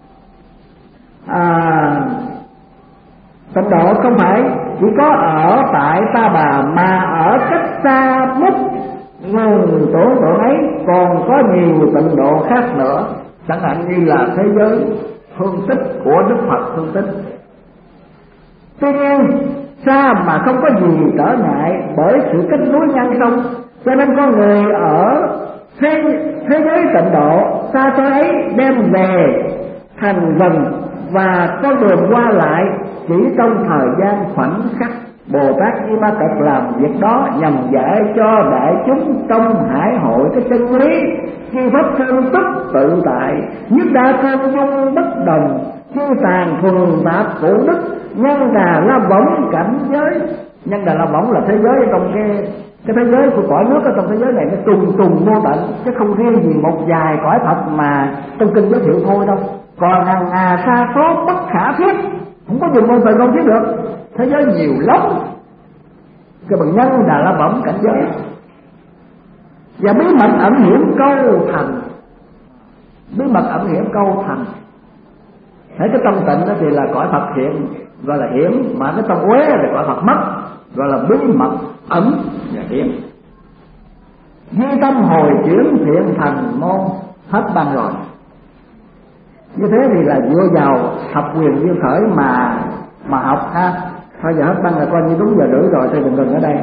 À, tịnh độ không phải chỉ có ở tại Ta Bà mà ở cách xa mức nguồn tưởng tượng ấy còn có nhiều tịnh độ khác nữa, chẳng hạn như là thế giới Hương Tích của Đức Phật Hương Tích. Tuy nhiên xa mà không có gì trở ngại bởi sự kết nối nhân sông, cho nên con người ở thế, thế giới tịnh độ xa xôi ấy đem về thành gần, và con đường qua lại chỉ trong thời gian khoảnh khắc. Bồ Tát Như Ma Cật làm việc đó nhằm dạy cho đại chúng trong hải hội cái chân lý khi pháp thân tất tự tại, nhất đa thân dung bất đồng, khi tàn thuần tạp cụ đức, nhân đà la võng cảnh giới. Nhân đà la võng là thế giới trong cái cái thế giới của cõi nước ở trong thế giới này nó trùng trùng vô tận, chứ không riêng gì một vài cõi Phật mà trong kinh giới thiệu thôi đâu. Còn hàng hà sa số bất khả thiết, không có dùng ngôn từ không thiết được. Thế giới nhiều lắm, cái bằng nhân đà la võng cảnh giới. Và bí mật ẩn hiểm câu thành, bí mật ẩn hiểm câu thành. Thấy cái tâm tịnh đó thì là cõi Phật hiện, gọi là hiểm, mà cái tâm uế là cõi Phật mất, gọi là bí mật ẩn và hiểm. Duy tâm hồi chuyển thiện thành môn, hết ban rồi. Như thế thì là dựa vào thập quyền duyên khởi mà mà học ha. Thôi giờ hết băng là coi như đúng giờ rưỡi rồi, thì đừng đừng ở đây.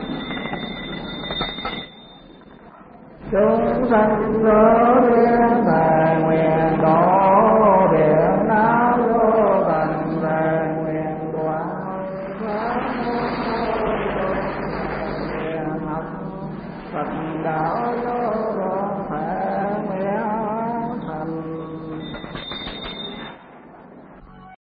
Chúng sanh có thiên